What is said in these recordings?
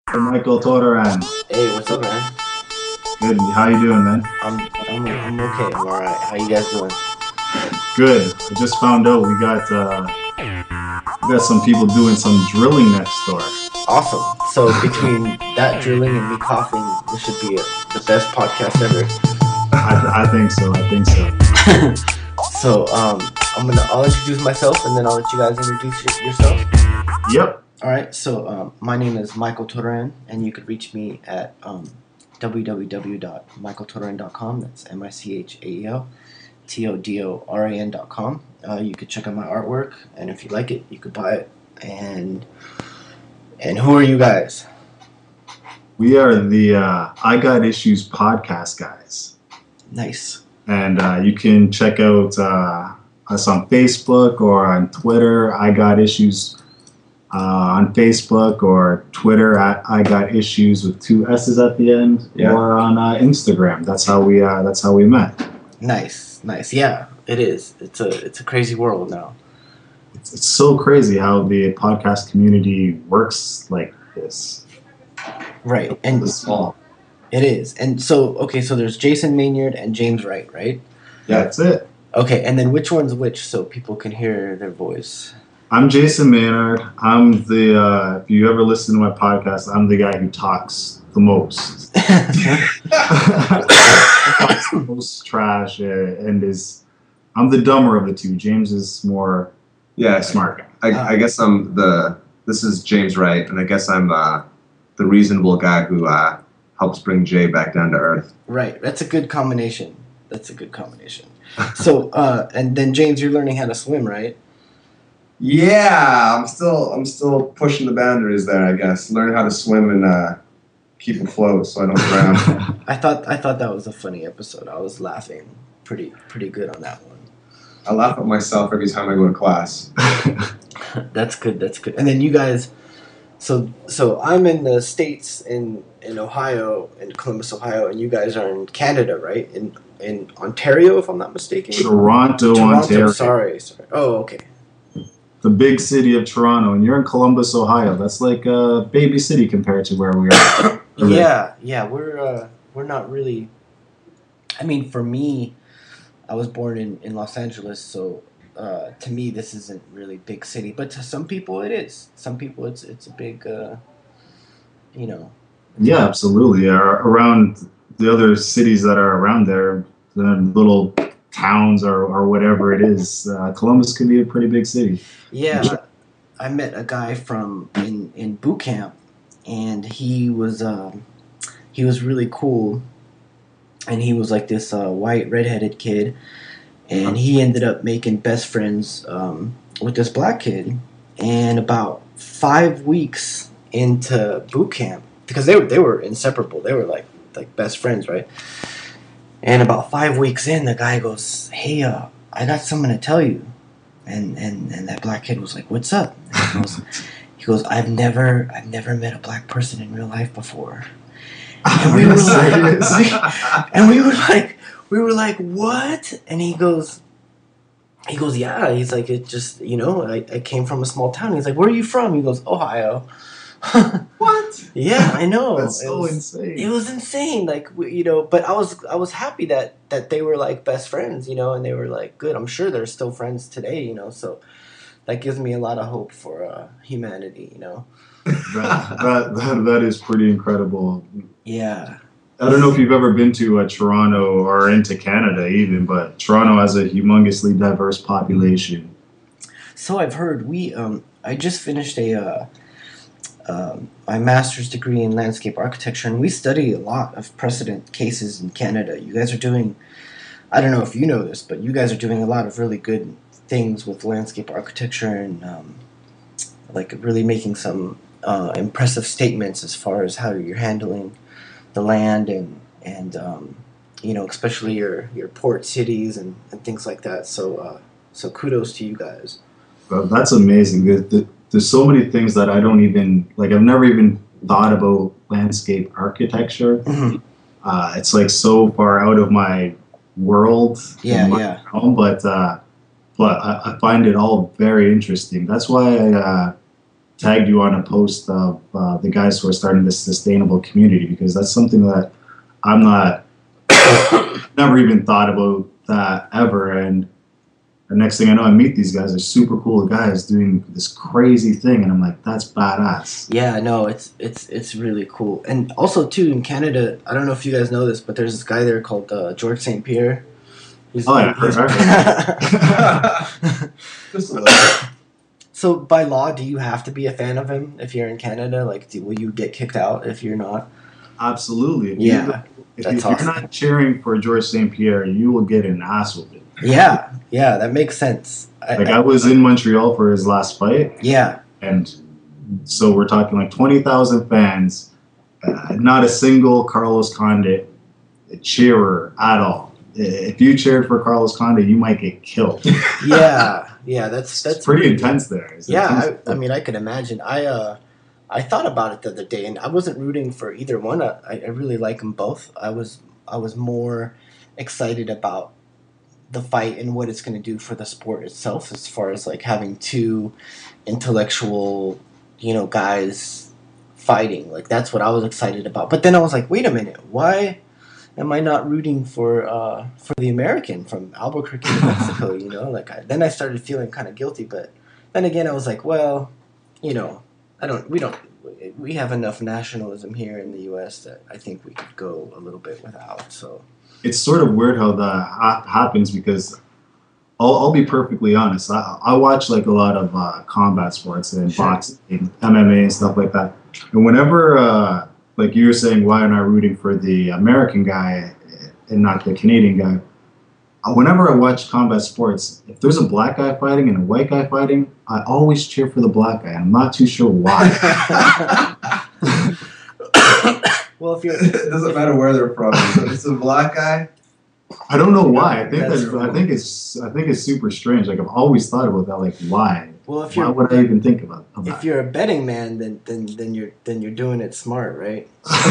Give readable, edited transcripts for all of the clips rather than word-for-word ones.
Hey, Michael Todoran. Hey, what's up, man? Good. How you doing, man? I'm okay. I'm all right. How you guys doing? Good. I just found out we got some people doing some drilling next door. Awesome. So between that drilling and me coughing, this should be the best podcast I think so. I think so. ever. So I'll introduce myself and then I'll let you guys introduce yourself. Yep. All right. So my name is Michael Todoran, and you could reach me at www.michaeltodoran.com. That's MICHAEL TODORAN.com. You could check out my artwork, and if you like it, you could buy it. And who are you guys? We are the I Got Issues podcast guys, Nice. and you can check out us on Facebook or on Twitter. I Got Issues on Facebook or Twitter at I Got Issues with two S's at the end, Yeah. or on Instagram. That's how we met. Nice. Yeah, it is. It's a crazy world now. It's so crazy how the podcast community works like this. Right. And It's small. it is. And so okay, so there's Jason Maynard and James Wright, right? That's it. Okay, and then which one's which so people can hear their voice? I'm Jason Maynard. I'm the if you ever listen to my podcast, I'm the guy who talks the most. Talks the most trash and is I'm the dumber of the two. James is more Yeah, smart guy. I guess this is James Wright, and I guess I'm the reasonable guy who helps bring Jay back down to earth. Right. That's a good combination. So and then James, you're learning how to swim, right? Yeah, I'm still pushing the boundaries there, I guess. Learn how to swim and keep afloat so I don't drown. I thought that was a funny episode. I was laughing pretty good on that one. I laugh at myself every time I go to class. That's good. And then you guys, so I'm in the States in Ohio, in Columbus, Ohio, and you guys are in Canada, right? In Ontario, if I'm not mistaken. Toronto, Ontario. Sorry. Oh, okay. The big city of Toronto, and you're in Columbus, Ohio. That's like a baby city compared to where we are. Yeah. We're not really. I mean, for me, I was born in Los Angeles, so to me, this isn't really big city. But to some people, it is. Some people, it's a big, you know. Yeah, absolutely. Around the other cities that are around there, the little towns or whatever it is, Columbus could be a pretty big city. Yeah, I met a guy from in boot camp, and he was really cool, and he was like this white redheaded kid, and he ended up making best friends with this black kid, and about 5 weeks into boot camp, because they were inseparable, they were like best friends, right? And about 5 weeks in, the guy goes, "Hey, I got something to tell you." And that black kid was like, "What's up?" And he goes, I've never met a black person in real life before. And we were like, "What?" And he goes, "Yeah." He's like, "It just, I came from a small town." He's like, "Where are you from?" He goes, "Ohio." What? Yeah, I know. That's so insane. It was insane, but I was happy that they were like best friends, and they were like good. I'm sure they're still friends today, so that gives me a lot of hope for humanity, That is pretty incredible. Yeah. I don't know if you've ever been to Toronto or into Canada even, but Toronto has a humongously diverse population. So I've heard. I just finished my master's degree in landscape architecture, and we study a lot of precedent cases in Canada. You guys are doing, I don't know if you know this, but you guys are doing a lot of really good things with landscape architecture and like really making some impressive statements as far as how you're handling the land and especially your port cities and things like that. So kudos to you guys. That's amazing. There's so many things that I don't even like. I've never even thought about landscape architecture. Mm-hmm. It's like so far out of my world. Yeah. Realm, but I find it all very interesting. That's why tagged you on a post of the guys who are starting this sustainable community, because that's something that I'm not, never even thought about that ever. And the next thing I know, I meet these guys. They're super cool guys doing this crazy thing, and I'm like, that's badass. Yeah, no, it's really cool. And also too in Canada, I don't know if you guys know this, but there's this guy there called George St. Pierre. He's, Oh, yeah, he's- Just a little. So by law, do you have to be a fan of him if you're in Canada? Like, will you get kicked out if you're not? Absolutely. Yeah, If that's you're awesome. not cheering for George St. Pierre, you will get an ass whooping. Yeah, that makes sense. I was in Montreal for his last fight, Yeah, and so we're talking like 20,000 fans, not a single Carlos Condit cheerer at all. If you cheered for Carlos Condit, you might get killed. yeah, that's Pretty intense there. It's Yeah, intense. I mean, I could imagine. I thought about it the other day, and I wasn't rooting for either one. I really like them both. I was more excited about the fight and what it's going to do for the sport itself, as far as like having two intellectual, guys fighting. Like that's what I was excited about. But then I was like, wait a minute, why am I not rooting for the American from Albuquerque, New Mexico? Like then I started feeling kind of guilty. But then again, I was like, well, we have enough nationalism here in the U.S. that I think we could go a little bit without. So It's sort of weird how that happens, because I'll be perfectly honest. I watch like a lot of combat sports and Sure. boxing, MMA, and stuff like that. And whenever, like you were saying, why am I rooting for the American guy and not the Canadian guy? Whenever I watch combat sports, if there's a black guy fighting and a white guy fighting, I always cheer for the black guy. I'm not too sure why. well, if you're It doesn't matter where they're from. If it's a black guy, I don't know why. I think That's that's, cool. I think it's super strange. Like I've always thought about that. Like why? well, if Why you're would I even think about if that? you're a betting man, then you're doing it smart, right?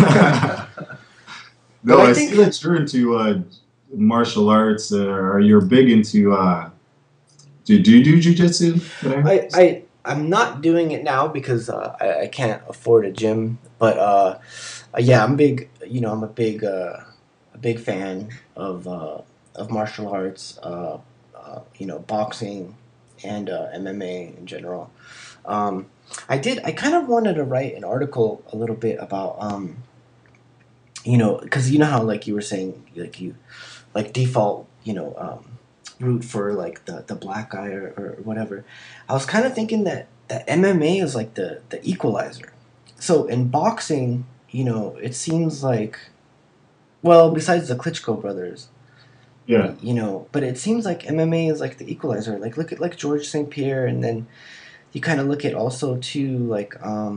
No, But I I think- see that you're into martial arts, or you're big into. Do you do jujitsu? I'm not doing it now because I can't afford a gym. But yeah, I'm big. I'm a big fan of martial arts. Boxing and MMA in general. I kind of wanted to write an article a little bit about because how like you were saying like you like default root for like the black guy or whatever. I was kind of thinking that MMA is like the equalizer. So in boxing, it seems like, well, besides the Klitschko brothers, Yeah. but it seems like MMA is like the equalizer. Like look at like George St. Pierre, and then you kind of look at also too like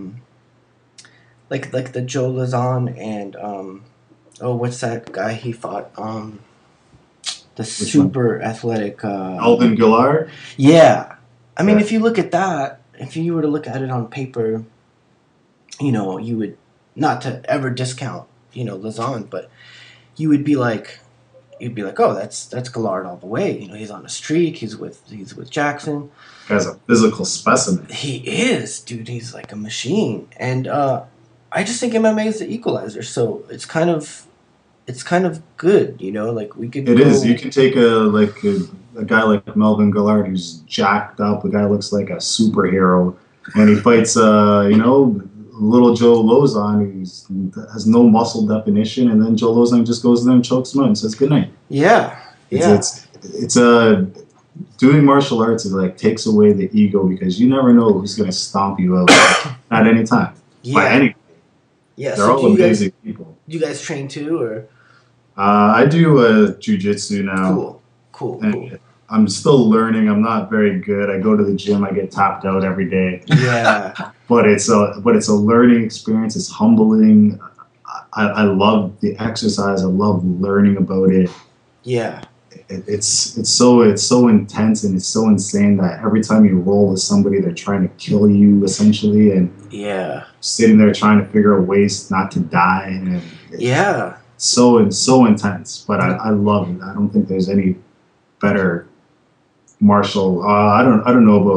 the Joe Lazon and what's that guy he fought the super athletic Alvin Gillard. yeah. I mean, Yeah. if you look at that, if you were to look at it on paper, you would, not to ever discount, Lazon, but you'd be like, oh, that's Gillard all the way. He's on a streak. He's with Jackson. Guy's a physical specimen. He is, dude. He's like a machine. And I just think MMA is the equalizer. So it's kind of good, like we could. It go- is. You can take a guy like Melvin Gillard, who's jacked up. The guy looks like a superhero, and he fights little Joe Lozon, who has no muscle definition, and then Joe Lozon just goes in there and chokes him out and says goodnight. Yeah. Yeah. It's doing martial arts is like takes away the ego, because you never know who's gonna stomp you out at any time. By yeah. any, Yeah. they're So all amazing people. do you guys train too, or I do jujitsu now. Cool. And I'm still learning. I'm not very good. I go to the gym. I get tapped out every day. Yeah. But it's a learning experience. It's humbling. I love the exercise. I love learning about it. Yeah. It's so intense, and it's so insane that every time you roll with somebody, they're trying to kill you essentially, and Yeah. sitting there trying to figure out ways not to die. And Yeah. it's so intense. But I love it. I don't think there's any better martial. I don't know about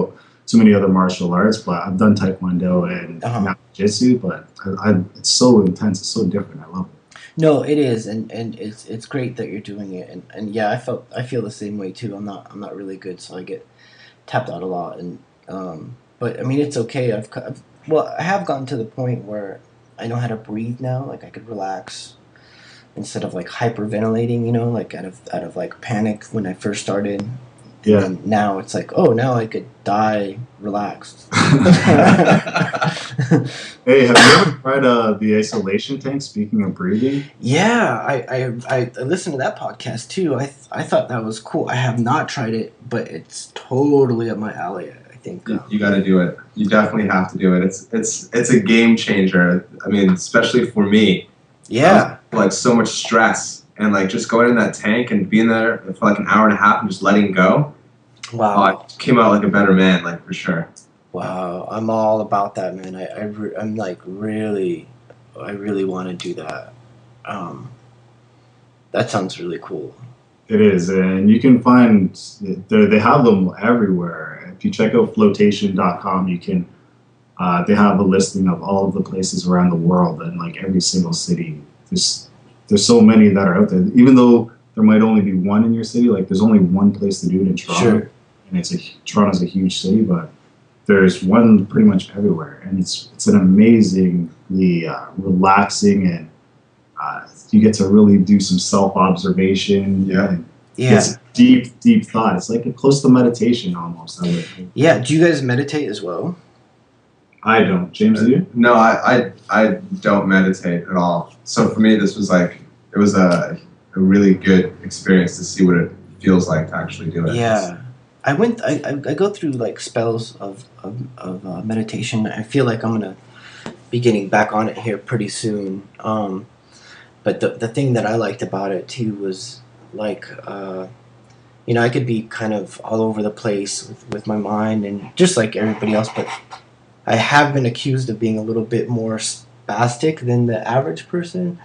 too many other martial arts, but I've done Taekwondo and now Jiu-Jitsu, but it's so intense. It's so different. I love it. No, it is, and it's great that you're doing it, and yeah, I feel the same way too. I'm not really good, so I get tapped out a lot, and but I mean it's okay. I have gotten to the point where I know how to breathe now. Like I could relax instead of like hyperventilating, like out of like panic when I first started. Yeah. And now it's like, oh, now I could die relaxed. Hey, have you ever tried the isolation tank? Speaking of breathing. Yeah, I listened to that podcast too. I thought that was cool. I have not tried it, but it's totally up my alley. I think you got to do it. You definitely have to do it. It's a game changer. I mean, especially for me. Yeah. Like so much stress and like just going in that tank and being there for like an hour and a half and just letting go. Wow. I came out like a better man, like for sure. Wow, I'm all about that, man. I'm like really, I really want to do that. That sounds really cool. It is, and you can find they have them everywhere. If you check out flotation.com, you can. They have a listing of all of the places around the world and like every single city. There's so many that are out there. Even though there might only be one in your city, like there's only one place to do it in Toronto. Sure. And Toronto's a huge city, but there's one pretty much everywhere, and it's an amazingly relaxing, and you get to really do some self-observation. Yeah. Yeah. Deep thought. It's like close to meditation almost. Yeah. Do you guys meditate as well? I don't. James, do you? No, I don't meditate at all. So for me, this was like it was a really good experience to see what it feels like to actually do it. Yeah. I go through like spells of meditation. I feel like I'm gonna be getting back on it here pretty soon. But the thing that I liked about it too was like I could be kind of all over the place with my mind and just like everybody else. But I have been accused of being a little bit more spastic than the average person.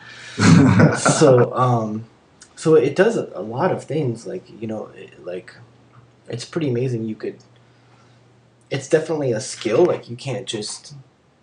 So it does a lot of things like it's pretty amazing. It's definitely a skill. Like you can't just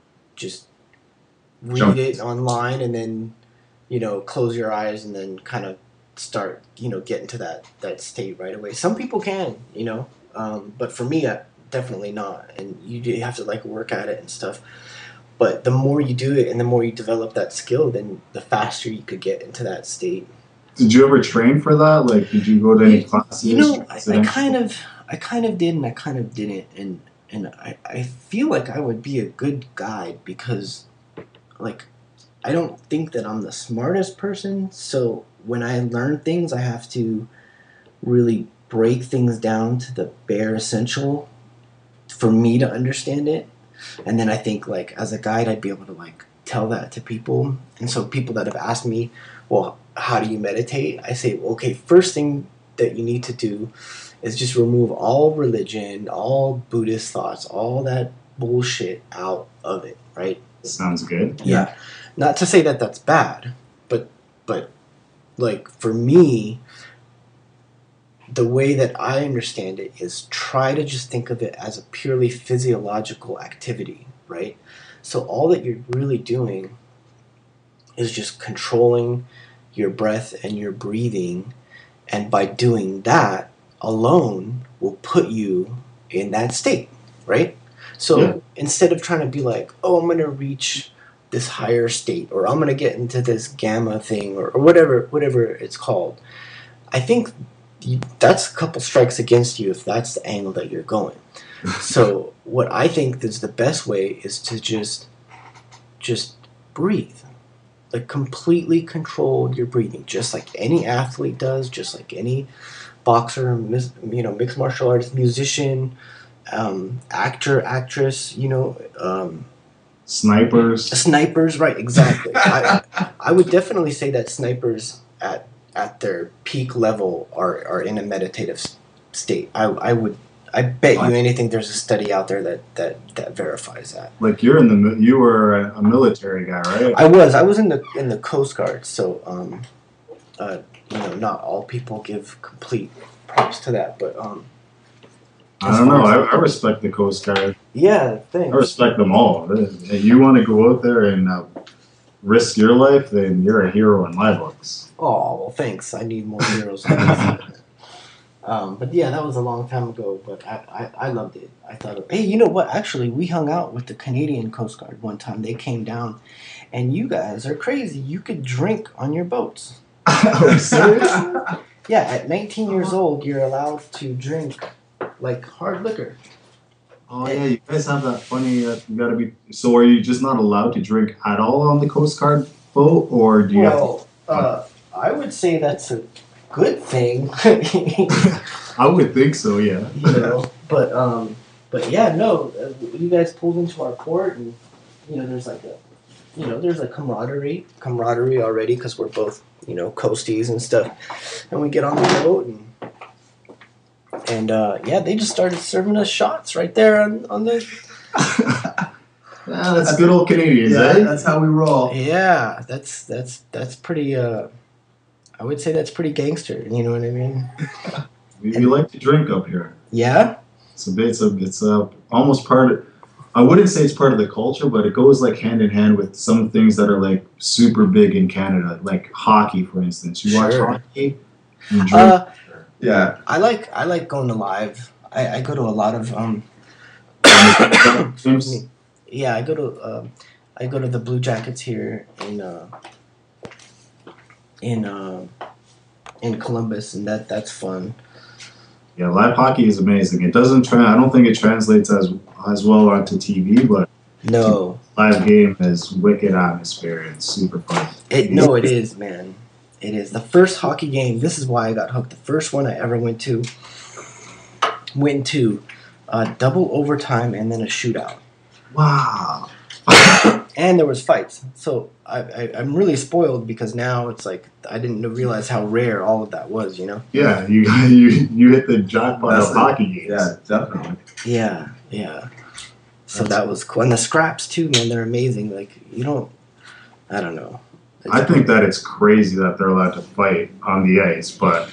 read it online and then, close your eyes and then kind of start, get into that state right away. Some people can, but for me, definitely not. And you have to like work at it and stuff. But the more you do it and the more you develop that skill, then the faster you could get into that state. Did you ever train for that? Like, did you go to any classes? I kind of did and I kind of didn't, and I feel like I would be a good guide because, like, I don't think that I'm the smartest person. So when I learn things, I have to really break things down to the bare essential for me to understand it, and then I think like as a guide, I'd be able to like tell that to people. And so people that have asked me, well, how do you meditate? I say, well, okay, first thing that you need to do is just remove all religion, all Buddhist thoughts, all that bullshit out of it, right? Sounds good. Yeah. Not to say that that's bad, but like for me, the way that I understand it is try to just think of it as a purely physiological activity, right? So all that you're really doing is just controlling your breath and your breathing, and by doing that alone will put you in that state, right? So instead of trying to be like, oh, I'm going to reach this higher state, or I'm going to get into this gamma thing, or whatever it's called, I think that's a couple strikes against you if that's the angle that you're going. So what I think is the best way is to just breathe. Like completely control your breathing, just like any athlete does, just like any boxer, mixed martial artist, musician, actor, actress, snipers, right? Exactly. I would definitely say that snipers at their peak level are in a meditative state. I bet you anything there's a study out there that verifies that. Like you were a military guy, right? I was in the Coast Guard, so not all people give complete props to that, but I don't know. I respect the Coast Guard. Yeah, I thanks. respect them all. If you want to go out there and risk your life, then you're a hero in my books. Oh, well, thanks. I need more heroes. But yeah, that was a long time ago, but I loved it. I thought, hey, you know what? Actually, we hung out with the Canadian Coast Guard one time. They came down, and you guys are crazy. You could drink on your boats. Oh, seriously? Yeah, at 19 years old, you're allowed to drink, like, hard liquor. Oh yeah, you guys have that funny. You gotta be. So are you just not allowed to drink at all on the Coast Guard boat, or do you have to? Well, I would say that's a good thing. I would think so. Yeah. You know, but yeah, no, you guys pulled into our port, and there's like there's a camaraderie already because we're both coasties and stuff, and we get on the boat and yeah, they just started serving us shots right there on the. Yeah, that's good old Canadians, Yeah, eh? that's how we roll. Yeah, that's pretty. I would say that's pretty gangster. You know what I mean? We like to drink up here. Yeah. It's almost part of. I wouldn't say it's part of the culture, but it goes like hand in hand with some things that are like super big in Canada, like hockey, for instance. You watch Sure. hockey, you drink. Yeah. I like going to live. I go to a lot of Games. yeah, I go to the Blue Jackets here in Columbus, and that's fun. Yeah, live hockey is amazing. It doesn't. I don't think it translates as well onto TV, but No, live game has wicked atmosphere and super fun. it is, man. It is the first hockey game. This is why I got hooked. The first one I ever went to double overtime and then a shootout. Wow. And there was fights. So I'm really spoiled because now it's like I didn't realize how rare all of that was, Yeah, you hit the jackpot of hockey games. Yeah, definitely. Yeah. So that was cool. And the scraps too, man, they're amazing. Like I don't know. I think that it's crazy that they're allowed to fight on the ice, but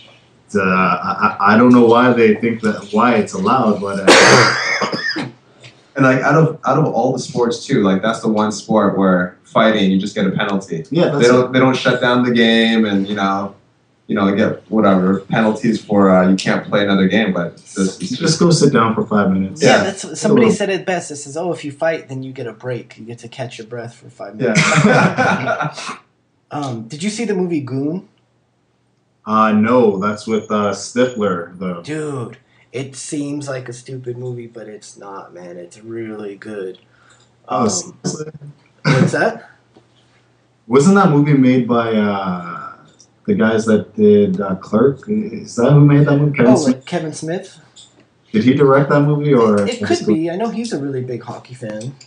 I don't know why they think why it's allowed, but And like out of all the sports too, like that's the one sport where fighting you just get a penalty. yeah, They don't shut down the game and get whatever penalties for you can't play another game, but it's just go sit down for 5 minutes. Yeah, Yeah. that's somebody said it best. It says, "Oh, if you fight, then you get a break. You get to catch your breath for 5 minutes." yeah. Did you see the movie Goon? No, that's with Stifler. Dude, it seems like a stupid movie, but it's not, man. It's really good. Seriously? What's that? Wasn't that movie made by the guys that did Clerk? Is that who made that movie? Kevin Smith? Like Kevin Smith? Did he direct that movie, or It could be. I know he's a really big hockey fan.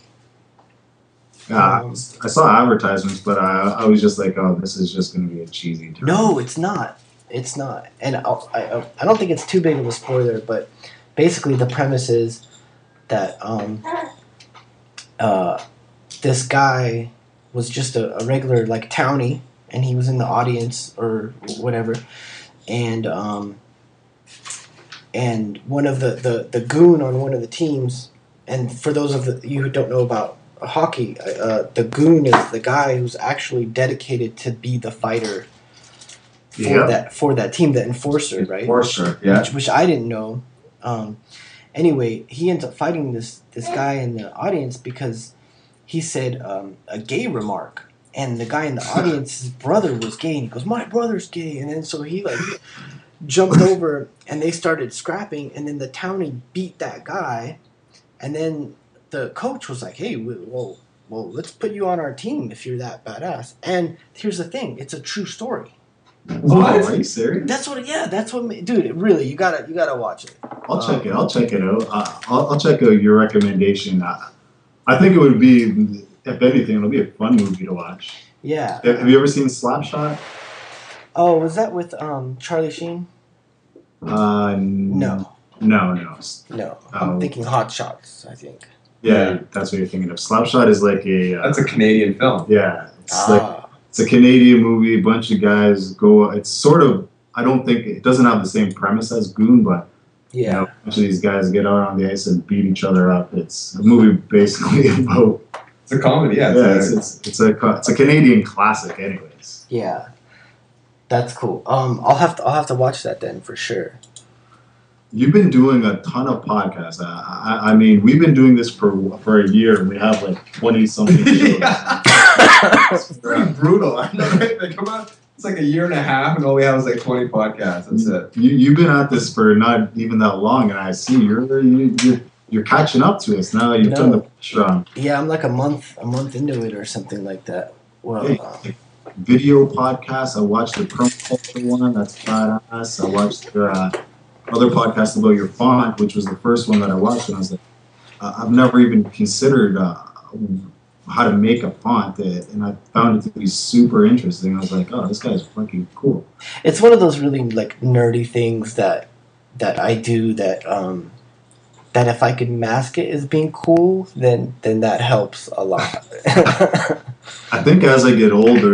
I saw advertisements, but I was just like, oh, this is just going to be a cheesy term. No, it's not. It's not. And I don't think it's too big of a spoiler, but basically the premise is that this guy was just a regular like townie, and he was in the audience or whatever, and one of the goon on one of the teams, and for those of you who don't know about hockey, the goon is the guy who's actually dedicated to be the fighter for that team, the enforcer, right? Enforcer, yeah. Which I didn't know. Anyway, he ends up fighting this guy in the audience because he said a gay remark, and the guy in the audience's brother was gay, and he goes, "My brother's gay," and then so he like jumped over, and they started scrapping, and then the townie beat that guy, and then the coach was like, "Hey, well, let's put you on our team if you're that badass." And here's the thing: it's a true story. What? Are you serious? That's what. Yeah, that's what. Dude, really, you gotta watch it. I'll check it. I'll check it out. I'll check out your recommendation. I think it would be, if anything, it'll be a fun movie to watch. Yeah. Have you ever seen Slapshot? Oh, was that with Charlie Sheen? No. No. I'm thinking Hot Shots, I think. Yeah, that's what you're thinking of. Slapshot is like a. That's a Canadian film. Yeah, it's a Canadian movie. A bunch of guys go. It's sort of. I don't think it doesn't have the same premise as Goon, but You Yeah. know, a bunch of these guys get out on the ice and beat each other up. It's a movie basically about. It's a comedy, yeah. It's a Canadian classic, anyways. Yeah. That's cool. I'll have to watch that then for sure. You've been doing a ton of podcasts. I mean, we've been doing this for a year. We have like 20 something shows. Yeah. It's pretty brutal. I know, right? They come out. It's like a year and a half, and all we have is like 20 podcasts. That's it. You've been at this for not even that long, and I see you're catching up to us now. You're putting the pressure on. Yeah, I'm like a month into it or something like that. Well, Hey, video podcasts. I watched the Permaculture one. That's badass. I watched your other podcast about your font, which was the first one that I watched, and I was like, I've never even considered how to make a font, and I found it to be super interesting. I was like, oh, this guy's fucking cool. it's one of those really like nerdy things that I do that that if I could mask it as being cool, then that helps a lot. I think as I get older,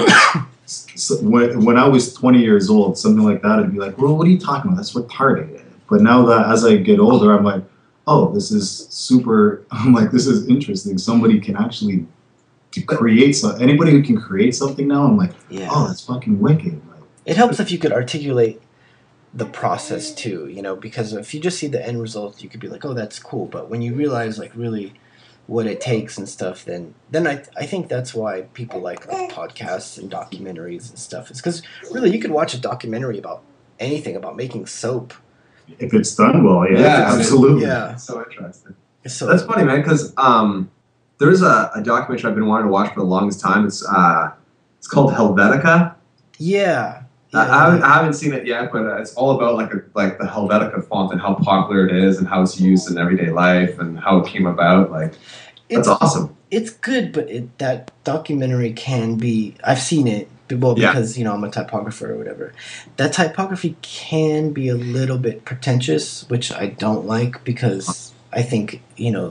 when I was 20 years old, something like that, I'd be like, well, what are you talking about? That's retarded. But now that as I get older, I'm like, oh, this is super. I'm like, this is interesting. Somebody can actually create something. Anybody who can create something now, I'm like, Yeah. oh, that's fucking wicked. Like, It helps if you could articulate the process too, you know, because if you just see the end result, you could be like, oh, that's cool. But when you realize like really what it takes and stuff, then I think that's why people like podcasts and documentaries and stuff. It's because really you could watch a documentary about anything, about making soap. if it's done well, yeah, Yeah, absolutely. Yeah. It's so interesting. So That's funny, man, because there's a documentary I've been wanting to watch for the longest time. It's called Helvetica. yeah. I haven't seen it yet, but it's all about like the Helvetica font and how popular it is and how it's used in everyday life and how it came about. Like, that's It's awesome. it's good, but that documentary can be. I've seen it. Well, Yeah. because I'm a typographer or whatever. That typography can be a little bit pretentious, which I don't like because I think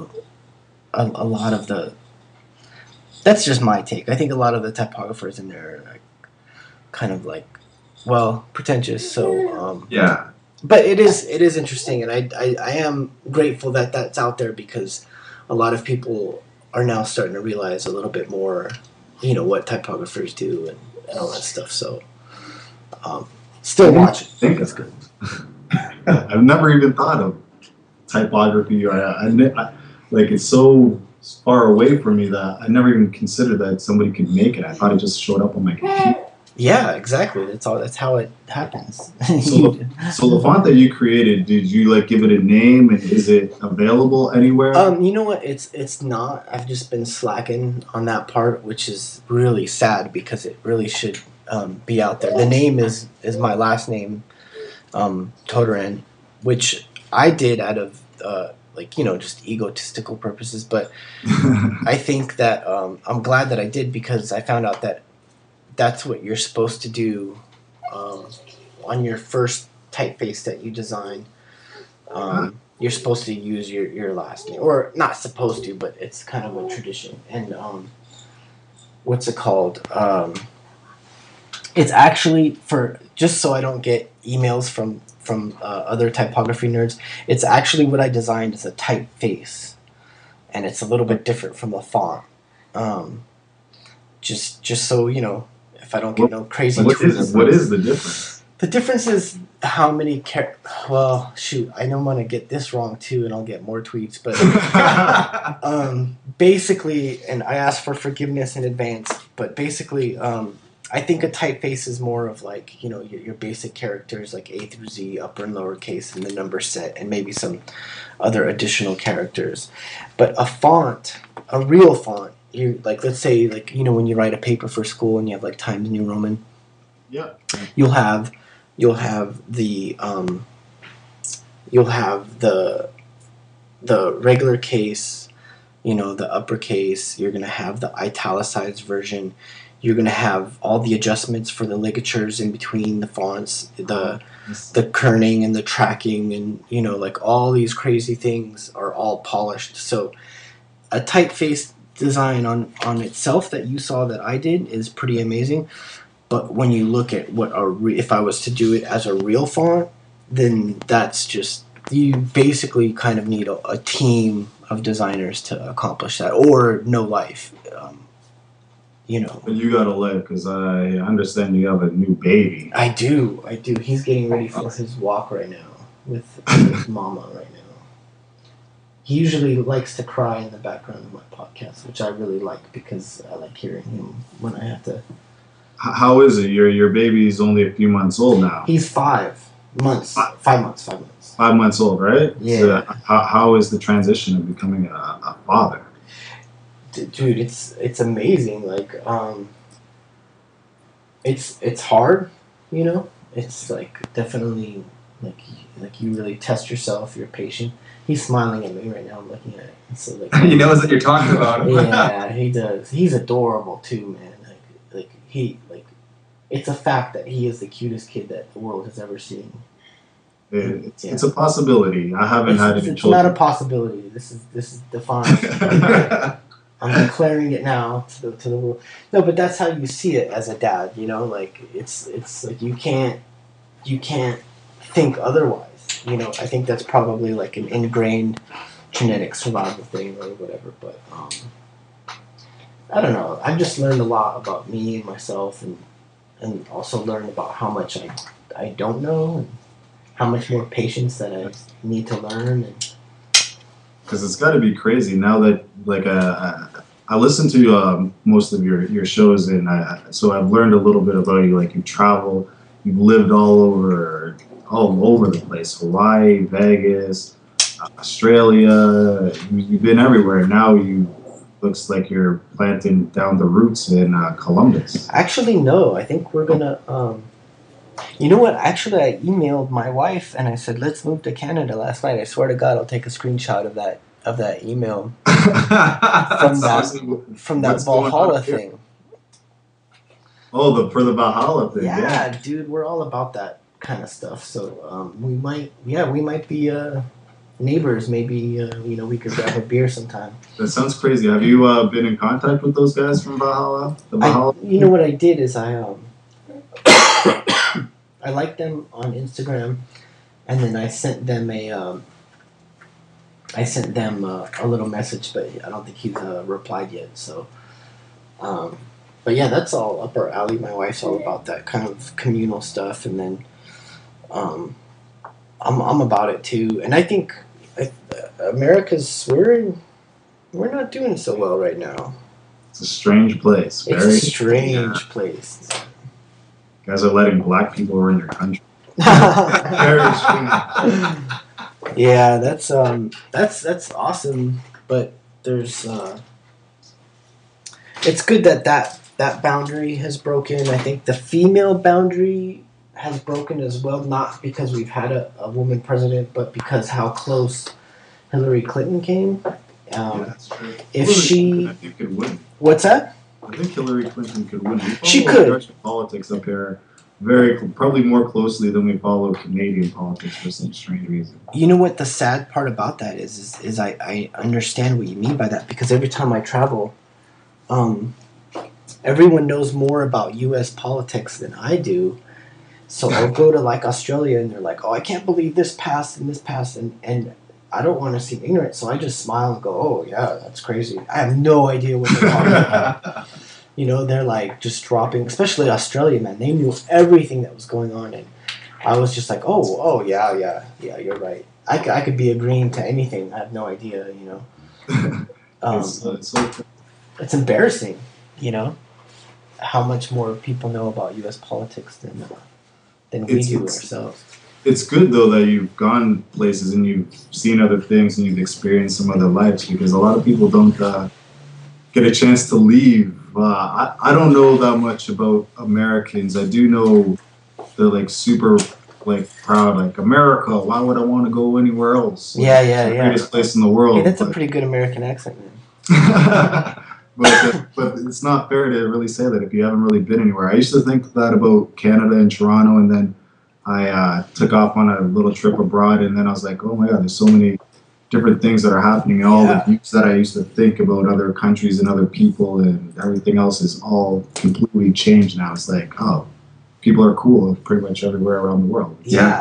a lot of the. That's just my take. I think a lot of the typographers in there are kind of like, well, pretentious. So, Yeah. but it is interesting, and I am grateful that that's out there because a lot of people are now starting to realize a little bit more, what typographers do and all that stuff. So, still watch it. I think it's good. I've never even thought of typography, or like it's so far away from me that I never even considered that somebody could make it. I thought it just showed up on my computer. Yeah, exactly. That's how it happens. So the font that you created, did you like give it a name, and is it available anywhere? You know what? It's not. I've just been slacking on that part, which is really sad because it really should be out there. The name is my last name, Todoran, which I did out of just egotistical purposes. But I think that I'm glad that I did because I found out that that's what you're supposed to do on your first typeface that you design. You're supposed to use your last name, or not supposed to, but it's kind of a tradition. And what's it called? It's actually for just so I don't get emails from other typography nerds. It's actually what I designed as a typeface, and it's a little bit different from the font. Just so if I don't get no crazy what tweets. is the difference? The difference is how many well, shoot, I don't want to get this wrong too, and I'll get more tweets. But basically, and I ask for forgiveness in advance. But basically, I think a typeface is more of like your basic characters like A through Z, upper and lowercase, and the number set, and maybe some other additional characters. But a font, a real font. You let's say when you write a paper for school and you have like Times New Roman. Yeah. You'll have the regular case, the uppercase. You're gonna have the italicized version. You're gonna have all the adjustments for the ligatures in between the fonts, the kerning and the tracking, and all these crazy things are all polished. So a typeface design on itself that you saw that I did is pretty amazing, but when you look at what if I was to do it as a real font, then that's just you basically kind of need a team of designers to accomplish that, or no life. You know. But you gotta live, because I understand you have a new baby. I do. He's getting ready for his walk right now with his mama right now. He usually likes to cry in the background of my podcast, which I really like because I like hearing him when I have to. How is it? Your baby's only a few months old now. He's 5 months. 5 months. 5 months. 5 months old, right? Yeah. So how is the transition of becoming a father? Dude, it's amazing. Like, it's hard, you know. It's like definitely like you really test yourself. You're patient. He's smiling at me right now. I'm looking at it. So like, He knows what you're talking about. yeah, he does. He's adorable too, man. It's a fact that he is the cutest kid that the world has ever seen. It's a possibility. I haven't had any It's children. not a possibility. This is defined. I'm declaring it now to the world. No, but that's how you see it as a dad. You know, like it's like you can't think otherwise. You know, I think that's probably like an ingrained genetic survival thing or whatever. But I don't know. I've just learned a lot about me and myself, and also learned about how much I don't know, and how much more patience that I need to learn. And Because it's got to be crazy now that I listen to most of your shows, and so I've learned a little bit about you. Like you travel, you've lived all over the place: Hawaii, Vegas, Australia. You've been everywhere. Now looks like you're planting down the roots in Columbus. actually, no. I think we're gonna. You know what? Actually, I emailed my wife and I said, "Let's move to Canada." Last night. I swear to God, I'll take a screenshot of that email from that What's going on Valhalla here? thing. Oh, for the Valhalla thing. Yeah, dude, we're all about that kind of stuff. So we might be neighbors. Maybe we could grab a beer sometime. That sounds crazy. Have you been in contact with those guys from Valhalla? The Valhalla? You know what I did is I I liked them on Instagram, and then I sent them a little message, but I don't think he's replied yet. So, but yeah, that's all up our alley. My wife's all about that kind of communal stuff, and then I'm about it too. And I think America's we're not doing so well right now. It's a strange place. It's a strange place. You guys are letting black people run your country. Very strange. Yeah, that's awesome, but there's it's good that boundary has broken. I think the female boundary has broken as well, not because we've had a woman president, but because how close Hillary Clinton came. Yeah, that's true. If Hillary she- Clinton, I think, could win. What's that? I think Hillary Clinton could win. We She follow could. American politics up here probably more closely than we follow Canadian politics for some strange reason. You know what the sad part about that is I understand what you mean by that, because every time I travel, everyone knows more about U.S. politics than I do. So I'll go to like Australia and they're like, "Oh, I can't believe this passed and this passed," and I don't want to seem ignorant, so I just smile and go, "Oh yeah, that's crazy." I have no idea what they're talking about. You know, they're like just dropping, especially Australia, man. They knew everything that was going on, and I was just like, "Oh yeah, you're right." I could be agreeing to anything. I have no idea, you know. It's embarrassing, you know, how much more people know about U.S. politics than we do ourselves. It's good though that you've gone places and you've seen other things and you've experienced some other lives, because a lot of people don't get a chance to leave. I don't know that much about Americans. I do know they're like super like proud, like America. Why would I want to go anywhere else? Like, Yeah. it's the greatest place in the world. Hey, that's a but- pretty good American accent, man. but it's not fair to really say that if you haven't really been anywhere. I used to think that about Canada and Toronto, and then I took off on a little trip abroad, and then I was like, oh my God, there's so many different things that are happening, and all the views that I used to think about other countries and other people and everything else is all completely changed now. It's like, oh, people are cool pretty much everywhere around the world. Yeah.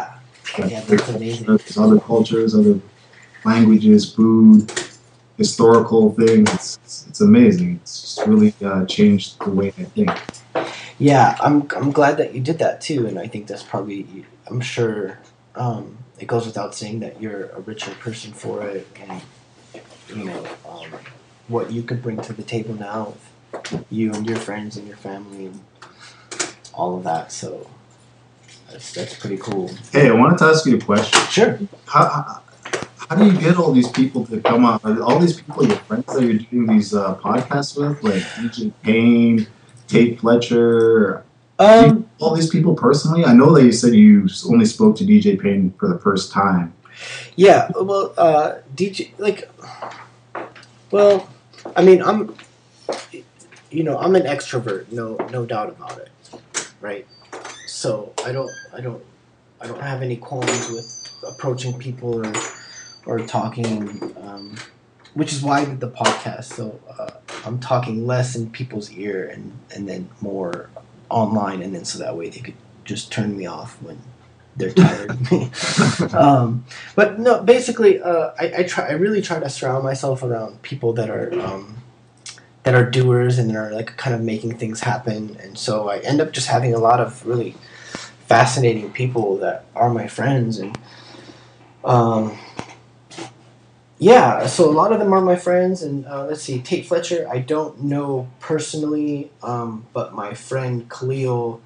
Yeah, that's amazing. There's other cultures, other languages, food, historical things. It's amazing. It's just really changed the way I think. Yeah, I'm glad that you did that too, and I think that's probably, I'm sure it goes without saying that you're a richer person for it, and you know what you could bring to the table now with you and your friends and your family and all of that. So that's pretty cool. Hey, I wanted to ask you a question. Sure. How do you get all these people to come on? Are all these people your friends that you're doing these podcasts with, like DJ Payne, Tate Fletcher? All these people personally? I know that you said you only spoke to DJ Payne for the first time. Yeah, well, DJ, like, well, I mean, I'm an extrovert, no doubt about it, right? So I don't have any qualms with approaching people or talking, which is why I did the podcast. So I'm talking less in people's ear and then more online, and then so that way they could just turn me off when they're tired of me. But no, basically, I really try to surround myself around people that are doers and are like kind of making things happen, and so I end up just having a lot of really fascinating people that are my friends, and yeah, so a lot of them are my friends, and let's see, Tate Fletcher, I don't know personally, but my friend Khalil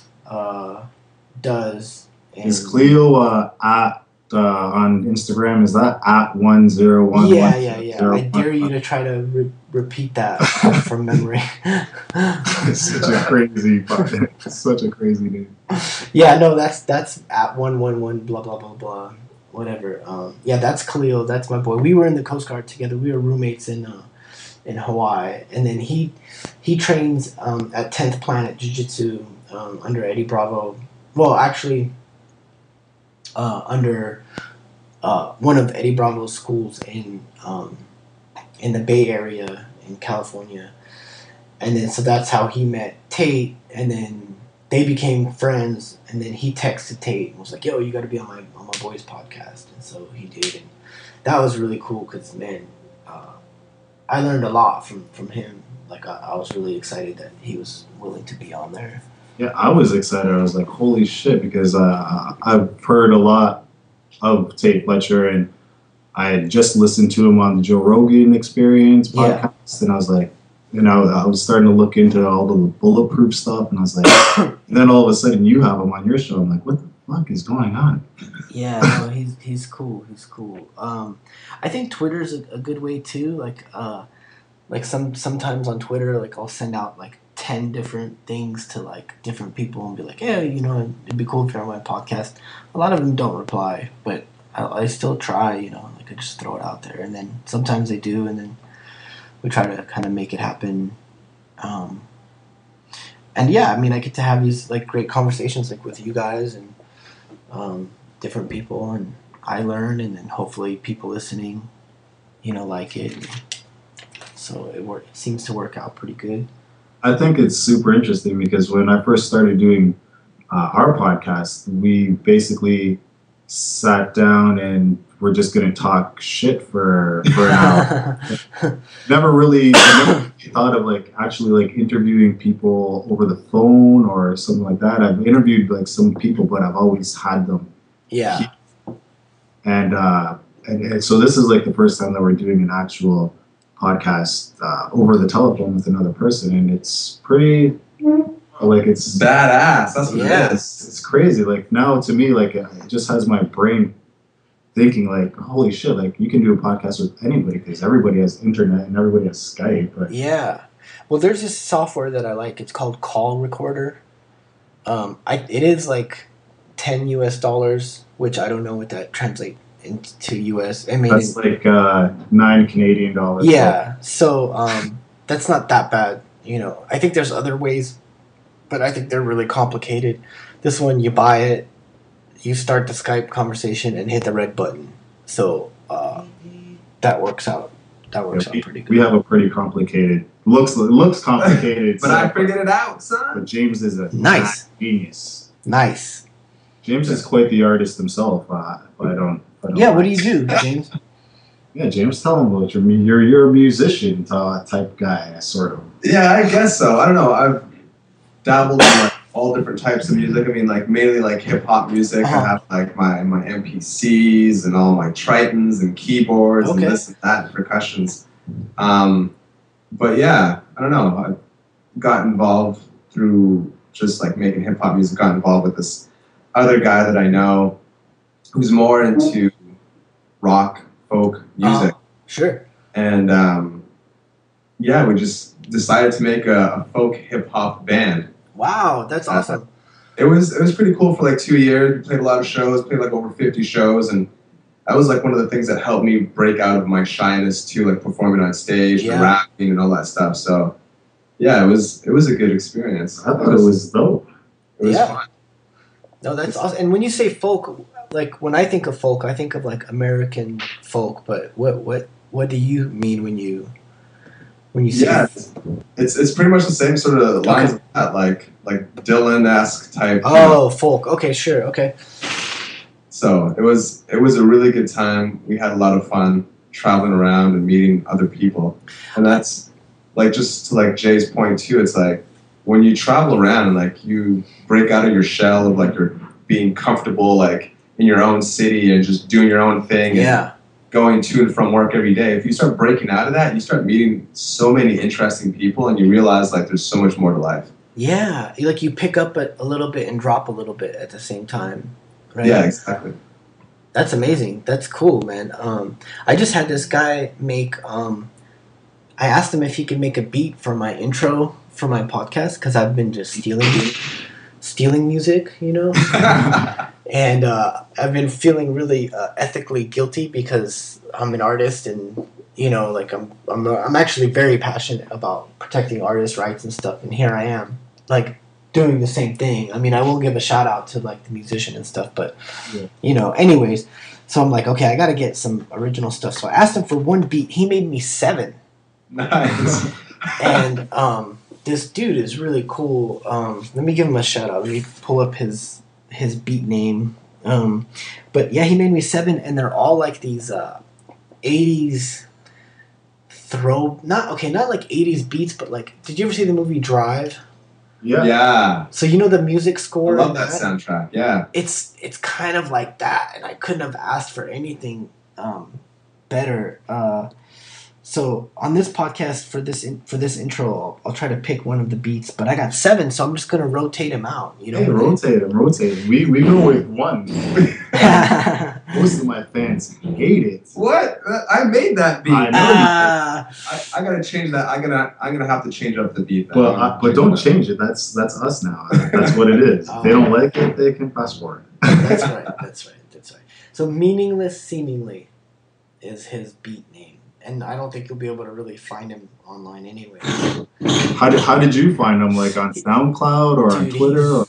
does. And Is Cleo at on Instagram? Is that at 101? Yeah. I dare you to try to repeat that from memory. It's such a crazy name. Yeah, no, that's at 111 blah blah blah blah whatever. Yeah, that's Khalil. That's my boy. We were in the Coast Guard together. We were roommates in Hawaii, and then he trains at 10th Planet Jiu-Jitsu under Eddie Bravo. Well, actually, under one of Eddie Bravo's schools in the Bay Area in California, and then so that's how he met Tate, and then they became friends, and then he texted Tate and was like, "Yo, you got to be on my boys' podcast," and so he did, and that was really cool because man, I learned a lot from him. Like I was really excited that he was willing to be on there. Yeah, I was excited. I was like, holy shit, because I've heard a lot of Tate Fletcher, and I had just listened to him on the Joe Rogan Experience podcast, and I was like, I was starting to look into all the bulletproof stuff, and I was like, and then all of a sudden you have him on your show. I'm like, what the fuck is going on? Yeah, no, he's cool. He's cool. I think Twitter's a good way too. Like sometimes on Twitter, like I'll send out like 10 different things to like different people and be like, hey, it'd be cool if you're on my podcast. A lot of them don't reply, but I still try, like I just throw it out there, and then sometimes they do, and then we try to kind of make it happen. And yeah, I mean, I get to have these like great conversations like with you guys and different people, and I learn, and then hopefully people listening, like it. So it seems to work out pretty good. I think it's super interesting because when I first started doing our podcast, we basically sat down and we're just going to talk shit for an hour. never really thought of like actually like interviewing people over the phone or something like that. I've interviewed like some people, but I've always had them. Yeah. And so this is like the first time that we're doing an actual podcast over the telephone with another person, and it's pretty like it's badass. That's what it is. It's crazy. Like now to me, like it just has my brain thinking like, holy shit, like you can do a podcast with anybody because everybody has internet and everybody has Skype. But yeah, well, there's this software that I like. It's called Call Recorder. It is like $10, which I don't know what that translates into US. I mean, that's like $9 Canadian. Yeah, so that's not that bad. I think there's other ways, but I think they're really complicated. This one, you buy it, you start the Skype conversation, and hit the red button. So that works out. That works out pretty good. We have a pretty complicated. Looks complicated, but I figured it out, son. But James is a nice genius. Nice. James is quite the artist himself. If I don't. Yeah, what do you do, James? Yeah, James, tell him about you're a musician type guy, sort of. Yeah, I guess so. I don't know. I've dabbled in like all different types of music. I mean, like mainly like hip hop music. Uh-huh. I have like my MPCs and all my Tritons and keyboards and this and that and percussions. But yeah, I don't know. I got involved through just like making hip hop music. Got involved with this other guy that I know who's more into rock, folk music. Sure. And yeah, we just decided to make a folk hip hop band. Wow, that's awesome. It was pretty cool for like 2 years. We played a lot of shows, played like over 50 shows, and that was like one of the things that helped me break out of my shyness too, like performing on stage and rapping and all that stuff. So yeah, it was a good experience. I thought it was dope. It was fun. No, that's awesome. And when you say folk, like when I think of folk, I think of like American folk. But what do you mean when you say? Yeah, it's pretty much the same sort of lines of that, like Dylan-esque type. Oh, folk. Okay, sure. Okay. So it was a really good time. We had a lot of fun traveling around and meeting other people, and that's like just to like Jay's point too. It's like when you travel around and like you break out of your shell of like you're being comfortable like in your own city and just doing your own thing. Yeah. And going to and from work every day. If you start breaking out of that, you start meeting so many interesting people, and you realize like there's so much more to life. Yeah, you pick up a little bit and drop a little bit at the same time. Right? Yeah, exactly. That's amazing. That's cool, man. I just had this guy make. I asked him if he could make a beat for my intro for my podcast because I've been just stealing music, you know. And I've been feeling really ethically guilty because I'm an artist, and you know, like I'm actually very passionate about protecting artists' rights and stuff. And here I am, like doing the same thing. I mean, I will give a shout out to like the musician and stuff, but you know, anyways. So I'm like, okay, I got to get some original stuff. So I asked him for one beat. He made me 7. Nice. And this dude is really cool. Let me give him a shout out. Let me pull up his beat name. But yeah, he made me 7, and they're all like these 80s not like 80s beats, but like, did you ever see the movie Drive? Yeah. Yeah. So you know the music score? I love that soundtrack. Yeah. It's kind of like that, and I couldn't have asked for anything better. So on this podcast for this intro, I'll try to pick one of the beats, but I got 7, so I'm just gonna rotate them out. You know, hey, rotate them. We go with 1. Most of my fans hate it. What? I made that beat. I know I gotta change that. I'm gonna have to change up the beat. Then. Well, but don't change it. That's us now. That's what it is. If they don't like it, they can fast forward. That's right. So Meaningless Seemingly is his beat name. And I don't think you'll be able to really find him online anyway. How did you find him? Like on SoundCloud or on Twitter?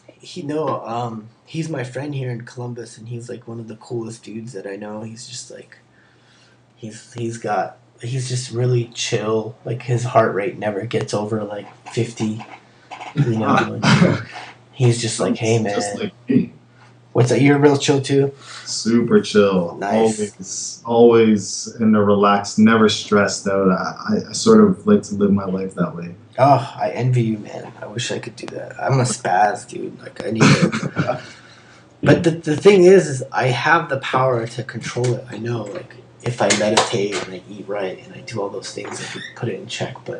He's my friend here in Columbus, and he's like one of the coolest dudes that I know. He's just like, he's just really chill. Like his heart rate never gets over like 50. You know, he's just like, hey man, just like me. What's that? You're real chill too? Super chill. Nice. Always in the relaxed, never stressed out. I sort of like to live my life that way. Oh, I envy you, man. I wish I could do that. I'm a spaz, dude. Like I need it. But the thing is I have the power to control it. I know, like if I meditate and I eat right and I do all those things, I could put it in check. But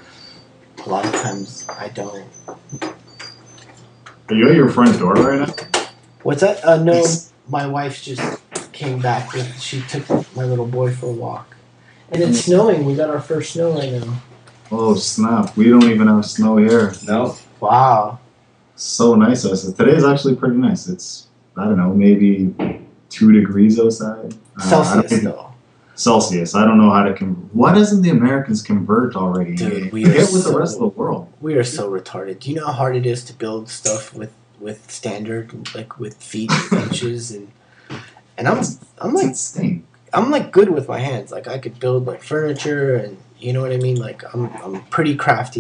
a lot of times I don't. Are you at your front door right now? What's that? No, my wife just came back. She took my little boy for a walk. And it's snowing. We got our first snow right now. Oh, snap. We don't even have snow here. No. Wow. So nice outside. Today's actually pretty nice. It's, I don't know, maybe 2 degrees outside. Celsius, though. Celsius. I don't know how to why doesn't the Americans convert already? Dude, get with the rest of the world. We are so retarded. Do you know how hard it is to build stuff with standard, like with feet and inches, and I'm like insane. I'm like good with my hands. Like I could build like furniture, and you know what I mean. Like I'm pretty crafty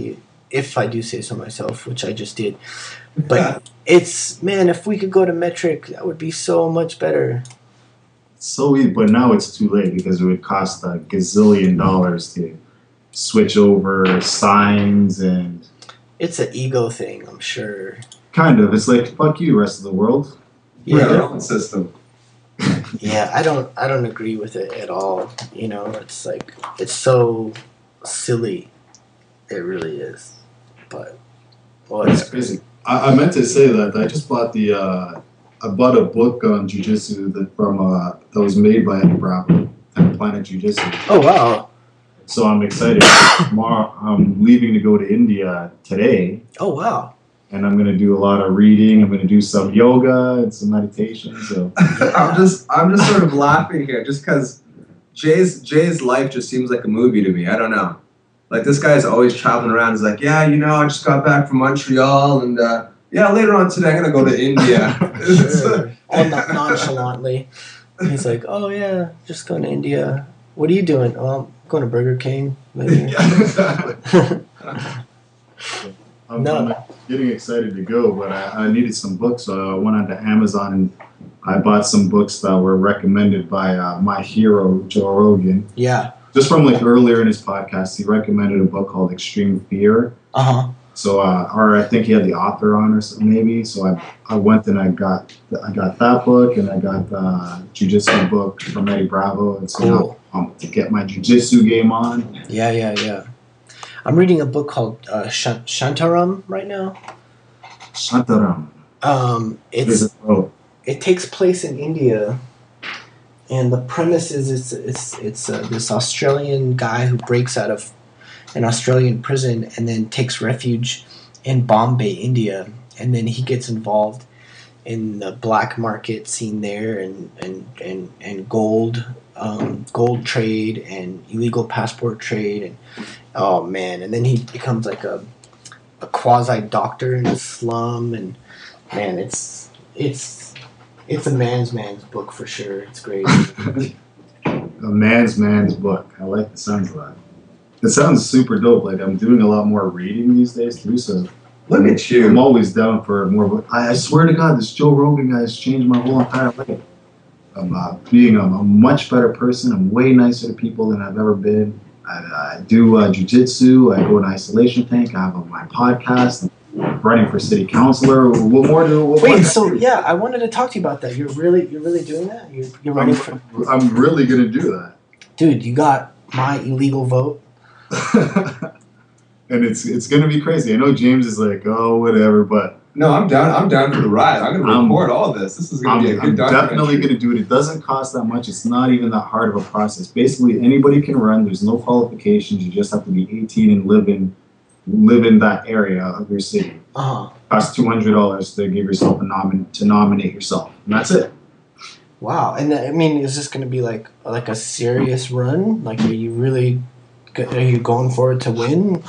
if I do say so myself, which I just did. But it's, man, if we could go to metric, that would be so much better. So easy, but now it's too late because it would cost a gazillion dollars to switch over signs and. It's an ego thing, I'm sure. Kind of. It's like fuck you, rest of the world. Yeah, their own system. Yeah, I don't agree with it at all. You know, it's like it's so silly. It really is. But It's crazy. I meant to say that I just bought I bought a book on jiu-jitsu that was made by Eddie Bravo and Planet Jiu-Jitsu. Oh wow. So I'm excited. Tomorrow I'm leaving to go to India today. Oh wow. And I'm gonna do a lot of reading. I'm gonna do some yoga and some meditation. So I'm just sort of laughing here, just because Jay's life just seems like a movie to me. I don't know. Like, this guy's always traveling around. He's like, yeah, I just got back from Montreal, and yeah, later on today I'm gonna go to India. Sure. All nonchalantly. He's like, oh yeah, just going to India. What are you doing? Oh, I'm going to Burger King. Maybe. Yeah, exactly. I'm No. getting excited to go, but I needed some books, so I went onto Amazon and I bought some books that were recommended by my hero, Joe Rogan. Yeah. Just from like earlier in his podcast, he recommended a book called Extreme Fear. Uh-huh. So, or I think he had the author on or something maybe. So I went and I got that book, and I got the jiu-jitsu book from Eddie Bravo. And so Cool. now, to get my jiu-jitsu game on. Yeah. I'm reading a book called Shantaram right now. Shantaram. It takes place in India, and the premise is it's this Australian guy who breaks out of an Australian prison and then takes refuge in Bombay, India, and then he gets involved in the black market scene there and gold trade and illegal passport trade, and oh man, and then he becomes like a quasi doctor in a slum, and man, it's a man's book for sure. It's great. A man's book. I like the sounds of that. It sounds super dope. Like, I'm doing a lot more reading these days too, so Look at you. I'm always down for more. I swear to God, this Joe Rogan guy has changed my whole entire life. I'm being a much better person. I'm way nicer to people than I've ever been. I do jiu-jitsu. I go in isolation tank. I have my podcast. I'm running for city councilor. What more do? Wait, so yeah, I wanted to talk to you about that. You're really doing that? You're running for? I'm really gonna do that. Dude, you got my illegal vote. And it's gonna be crazy. I know James is like, oh, whatever, but no, I'm down for the ride. I'm gonna record all this. This is gonna be a good documentary. I'm definitely gonna do it. It doesn't cost that much. It's not even that hard of a process. Basically, anybody can run. There's no qualifications. You just have to be 18 and live in that area of your city. Uh-huh. Costs $200 to give yourself to nominate yourself, and that's it. Wow. And I mean, is this going to be like a serious run? Like, are you going for it to win?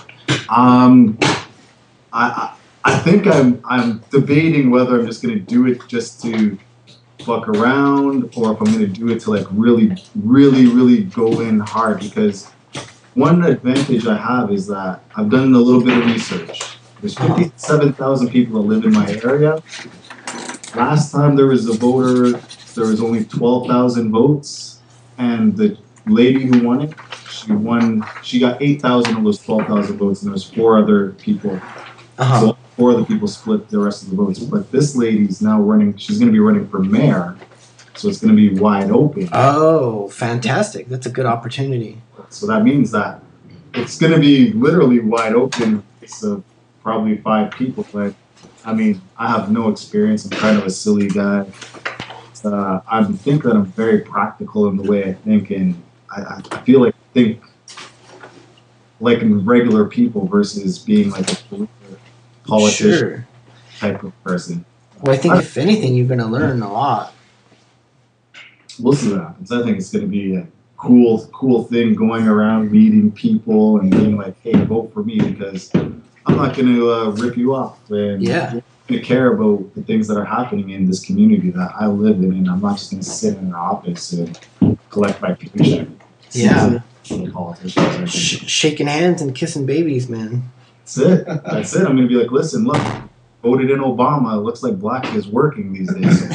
I think I'm debating whether I'm just going to do it just to fuck around, or if I'm going to do it to like really, really, really go in hard. Because one advantage I have is that I've done a little bit of research. There's 57,000 people that live in my area. Last time there was a voter, there was only 12,000 votes, and the lady who won it, she got 8,000 of those 12,000 votes, and there was 4 other people. Uh-huh. So 4 other people split the rest of the votes. But this lady's now running, she's going to be running for mayor, so it's going to be wide open. Oh, fantastic. That's a good opportunity. So that means that it's going to be literally wide open. So probably 5 people, but I mean, I have no experience. I'm kind of a silly guy. I think that I'm very practical in the way I think, and I feel like I think like in regular people versus being like a politician type of person. Well, I think if anything, you're going to learn a lot. We'll see what happens. I think it's going to be a cool thing, going around meeting people and being like, hey, vote for me, because I'm not going to rip you off. And yeah. I'm going to care about the things that are happening in this community that I live in, and I'm not just going to sit in an office and collect my paycheck. Yeah. Politicians. Shaking hands and kissing babies, man. That's it. That's it. I'm gonna be like, listen, look, voted in Obama. It looks like black is working these days.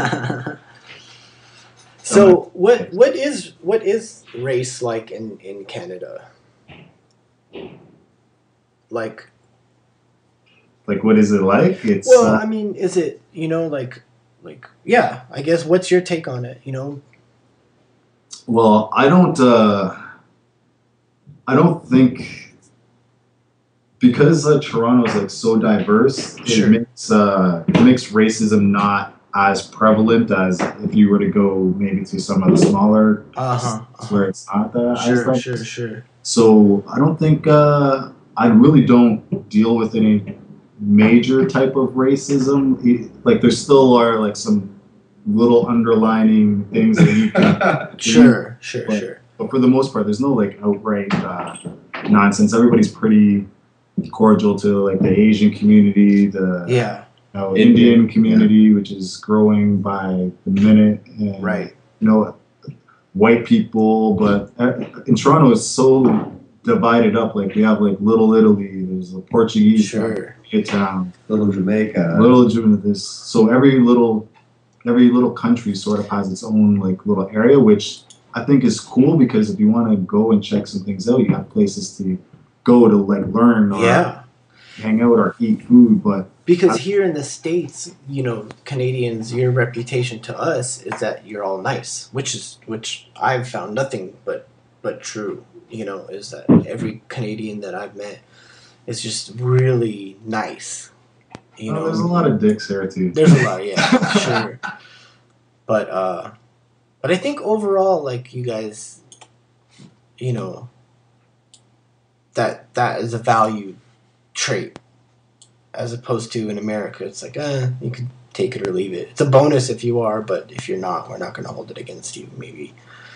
So what is race like in Canada? Like what is it like? It's I mean, is it, like yeah, I guess what's your take on it, well, I don't think, because Toronto is like so diverse, Sure. it makes racism not as prevalent as if you were to go maybe to some of the smaller cities where it's not that as Sure. So I don't think I really don't deal with any major type of racism. Like there still are like some little underlining things that you can Sure. but for the most part, there's no like outright nonsense. Everybody's pretty cordial to like the Asian community, the Indian community, which is growing by the minute, and Right. White people. But in Toronto, it's so divided up. Like we have like Little Italy, there's a Portuguese town, Little Jamaica. Little Jamaica. So every little country sort of has its own like little area, which I think is cool, because if you want to go and check some things out, you have places to go to like learn or hang out or eat food. But because here in the States, Canadians, your reputation to us is that you're all nice, which I've found nothing but true. Is that every Canadian that I've met is just really nice. There's a lot of dicks there too. There's a lot, yeah, sure. But I think overall, like you guys, that is a valued trait, as opposed to in America, it's like, you can take it or leave it. It's a bonus if you are, but if you're not, we're not going to hold it against you, maybe.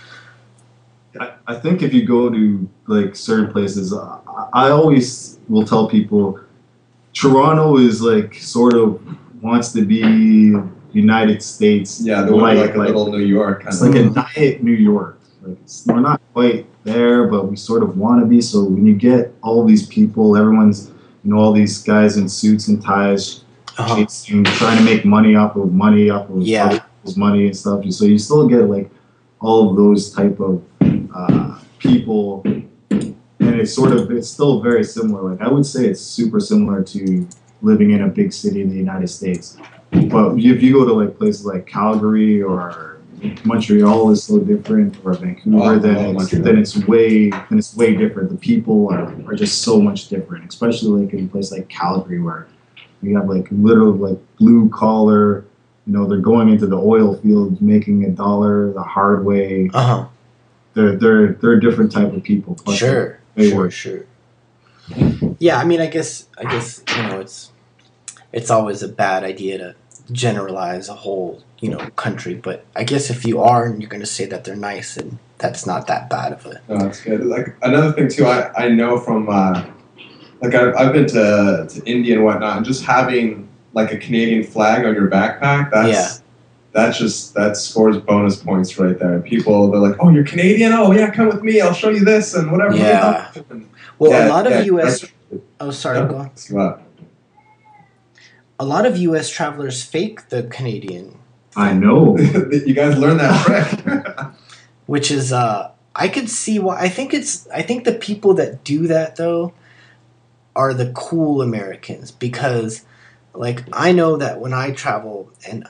I think if you go to like certain places, I always will tell people, Toronto is like sort of wants to be United States. Yeah, they're like a little New York. It's like a diet New York. Like we're not quite there, but we sort of want to be. So when you get all these people, everyone's, all these guys in suits and ties, chasing, trying to make money off of other people's money and stuff. So you still get like all of those type of people, and it's still very similar. Like I would say it's super similar to living in a big city in the United States. But if you go to like places like Calgary or Montreal is so different, or Vancouver, then it's way different. The people are just so much different, especially like in a place like Calgary, where you have like literal like blue collar. They're going into the oil fields, making $1 the hard way. They're a different type of people. Sure. Yeah, I mean, I guess it's always a bad idea to generalize a whole country, but I guess if you are and you're going to say that they're nice, and that's not that bad of a. No, that's good. Like another thing too, I know from like I've been to India and whatnot, and just having like a Canadian flag on your backpack, that scores bonus points right there. People, they're like, "Oh, you're Canadian? Oh yeah, come with me. I'll show you this and whatever." Yeah. Well, a lot of U.S. Oh, sorry. Go on. A lot of U.S. travelers fake the Canadian. I know. You guys learned that trick. Which is, I could see why. I think the people that do that though are the cool Americans, because, like, I know that when I travel and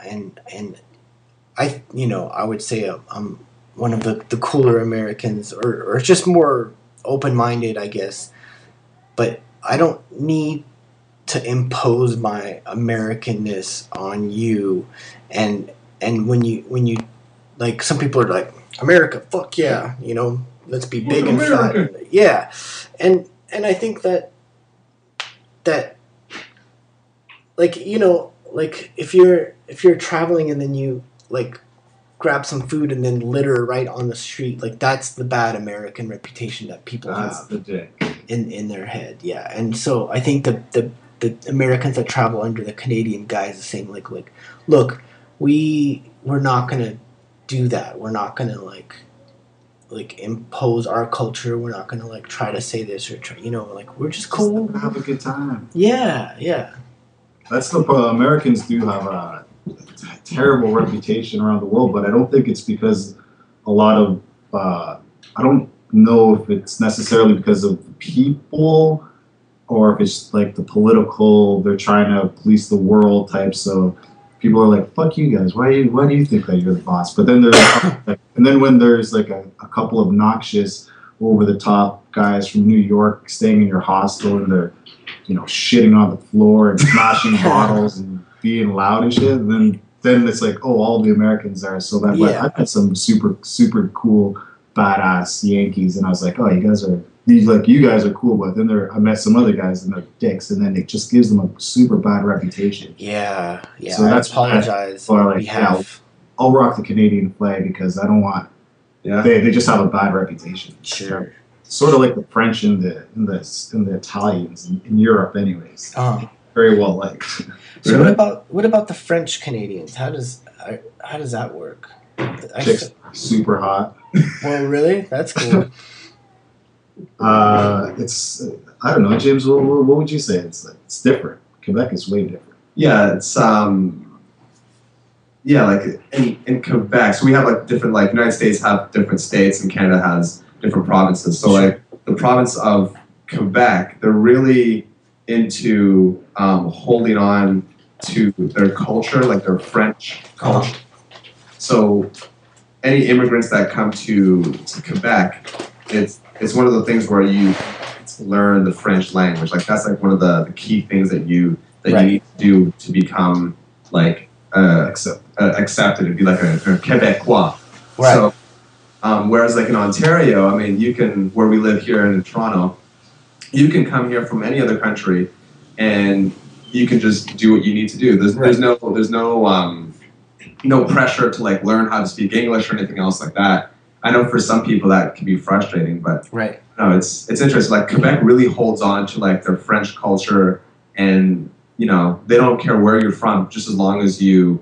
I would say I'm one of the cooler Americans, or just more open-minded, I guess. But I don't need to impose my Americanness on you, and when you like, some people are like, America, fuck yeah, let's be big and fat, yeah, and I think that like like if you're traveling and then you like grab some food and then litter right on the street, like that's the bad American reputation that people have the dick in their head, yeah. And so I think the Americans that travel under the Canadian guise are saying like look, we're not gonna do that. We're not gonna like like impose our culture. We're not gonna like try to say this or try, like we're just cool. Just have a good time. Yeah. That's the Americans do have a terrible reputation around the world, but I don't think it's because a lot of I don't know if it's necessarily because of the people or if it's like the political. They're trying to police the world type. So people are like, "Fuck you guys! Why do you think that you're the boss?" But then and then when there's like a couple of noxious, over the top guys from New York staying in your hostel and they're shitting on the floor and smashing bottles and being loud and shit, and then it's like, oh, all the Americans are so bad. But I've met some super cool, badass Yankees, and I was like, oh, you guys are cool. But then I met some other guys and they're dicks, and then it just gives them a super bad reputation. Yeah. So I apologize on behalf. I'll rock the Canadian flag because I don't want. Yeah. They just have a bad reputation. Sure. Sort of like the French and the Italians in Europe, anyways. Very well liked. So what about the French Canadians? How does that work? Chicks super hot. Well, really? That's cool. It's I don't know, James. What would you say? It's different. Quebec is way different. Yeah, it's like in Quebec. So we have like different, like United States have different states and Canada has different provinces. So like the province of Quebec, they're really into holding on to their culture, like their French culture. So any immigrants that come to Quebec, it's one of the things where you learn the French language. Like that's like one of the key things that you need to do to become like accepted and be like a Quebecois. Right. So whereas like in Ontario, I mean, where we live here in Toronto, you can come here from any other country and you can just do what you need to do. There's no pressure to like learn how to speak English or anything else like that. I know for some people that can be frustrating, but no, it's interesting. Like Quebec really holds on to like their French culture, and they don't care where you're from, just as long as you're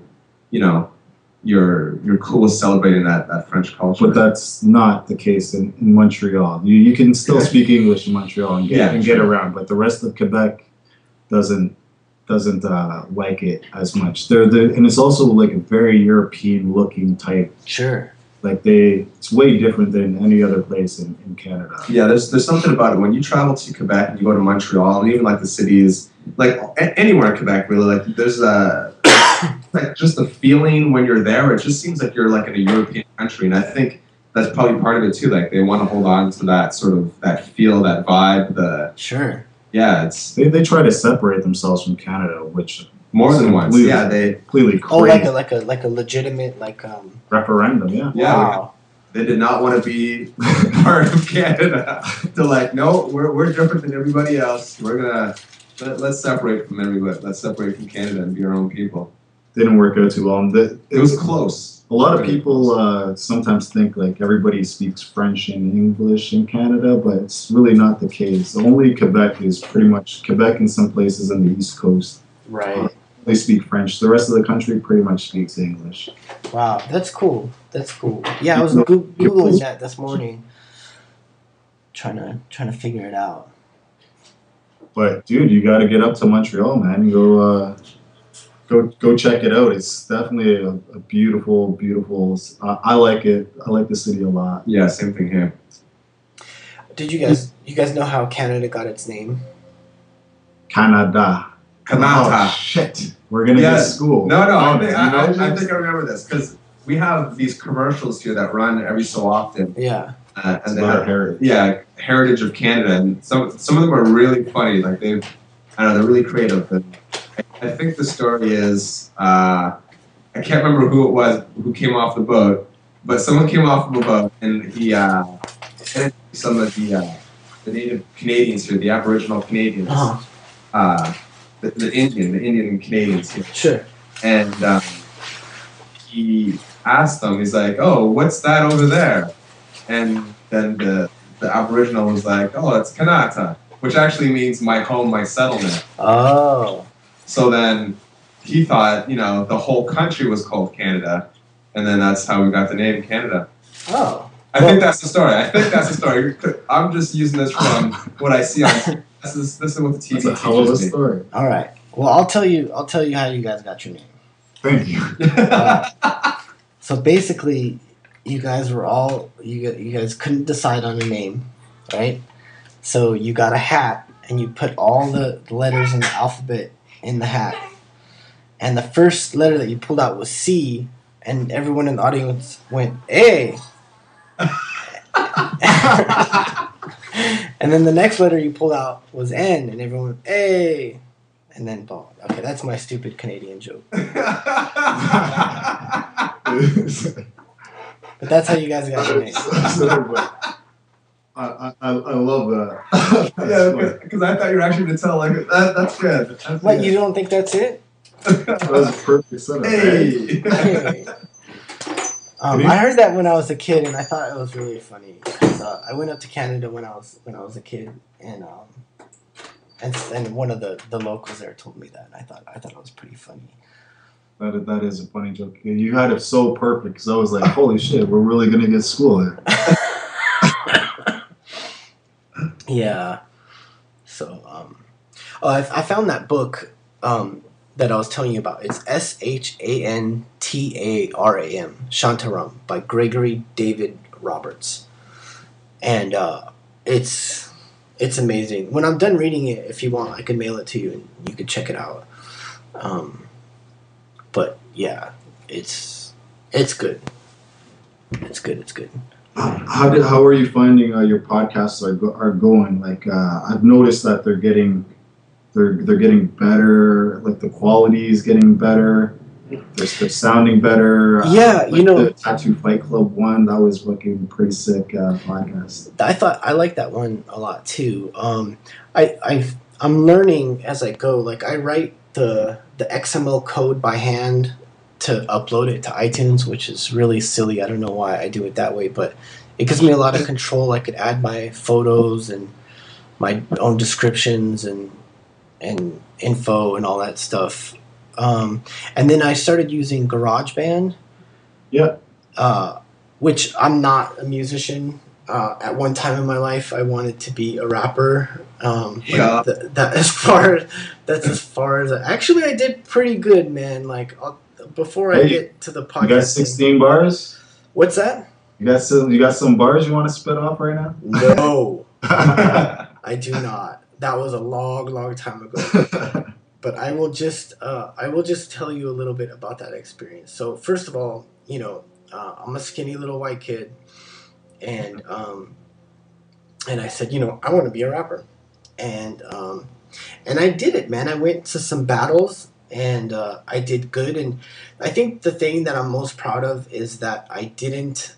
cool with celebrating that French culture. But that's not the case in Montreal. You can still speak English in Montreal and get around, but the rest of Quebec doesn't like it as much. And it's also like a very European looking type. Sure. Like it's way different than any other place in Canada. Yeah, there's something about it when you travel to Quebec and you go to Montreal and even like the cities, like anywhere in Quebec really, like there's like just the feeling when you're there. It just seems like you're like in a European country, and I think that's probably part of it too. Like they want to hold on to that sort of that feel, that vibe. Sure. Yeah, it's they try to separate themselves from Canada, which more than once. Yeah, they completely crazy. Oh, like a legitimate referendum. Yeah. Wow. They did not want to be part of Canada. They're like, no, we're different than everybody else. We're gonna let's separate from everybody. Let's separate from Canada and be our own people. Didn't work out too well. It was close. A lot of people sometimes think like everybody speaks French and English in Canada, but it's really not the case. Only Quebec is pretty much Quebec and some places on the East Coast. Right. They speak French. The rest of the country pretty much speaks English. Wow, that's cool. Yeah, I was Googling that this morning, trying to figure it out. But dude, you got to get up to Montreal, man. Go check it out. It's definitely a beautiful. I like it. I like the city a lot. Yeah, same thing here. Did you guys know how Canada got its name? Canada. Oh, shit. We're going to get school. No, I think I remember this because we have these commercials here that run every so often. Yeah. And they have heritage. Yeah, Heritage of Canada. And some of them are really funny. Like they're really creative. And I think the story is, I can't remember who it was who came off the boat, but someone came off of a boat and he some of the native Canadians here, the Aboriginal Canadians. The Indian Canadians here. Sure. And he asked them, he's like, oh, what's that over there? And then the Aboriginal was like, oh, it's Kanata, which actually means my home, my settlement. Oh. So then he thought, the whole country was called Canada, and then that's how we got the name Canada. Oh. I think that's the story. I'm just using this from what I see on. This is what the TV. That's a hell of a story. All right. Well, I'll tell you how you guys got your name. Thank you. So basically, you guys couldn't decide on a name, right? So you got a hat and you put all the letters in the alphabet in the hat, and the first letter that you pulled out was C, and everyone in the audience went A. And then the next letter you pulled out was N, and everyone went A. And then ball. Okay, that's my stupid Canadian joke. But that's how you guys got your name. I love that. Yeah, because I thought you were actually going to tell like that's good. That's What, good. you don't think that's it? That was a perfect setup. Hey. Hey. I heard that when I was a kid, and I thought it was really funny. 'Cause, I went up to Canada when I was a kid, and one of the locals there told me that, and I thought it was pretty funny. That is a funny joke. You had it so perfect because I was like, holy shit, we're really gonna get school here. Yeah. So, I found that book that I was telling you about. It's Shantaram, Shantaram, by Gregory David Roberts, and it's amazing. When I'm done reading it, if you want, I can mail it to you and you can check it out. But yeah, it's good. It's good. How are you finding your podcasts are going? Like I've noticed that they're getting better. Like the quality is getting better. They're sounding better. Yeah, like the Tattoo Fight Club one, that was fucking pretty sick podcast. I like that one a lot too. I'm learning as I go. Like I write the XML code by hand to upload it to iTunes, which is really silly. I don't know why I do it that way, but it gives me a lot of control. I could add my photos and my own descriptions and info and all that stuff. And then I started using GarageBand. Yeah. Which I'm not a musician. At one time in my life, I wanted to be a rapper. Yeah. That's as far as actually I did pretty good, man. Like before I get to the podcast. You got 16 bars? What's that? You got some bars you want to spit off right now? No, I do not. That was a long time ago. But I will just tell you a little bit about that experience. So first of all, I'm a skinny little white kid, and I said, I want to be a rapper, and I did it, man. I went to some battles, and I did good. And I think the thing that I'm most proud of is that I didn't.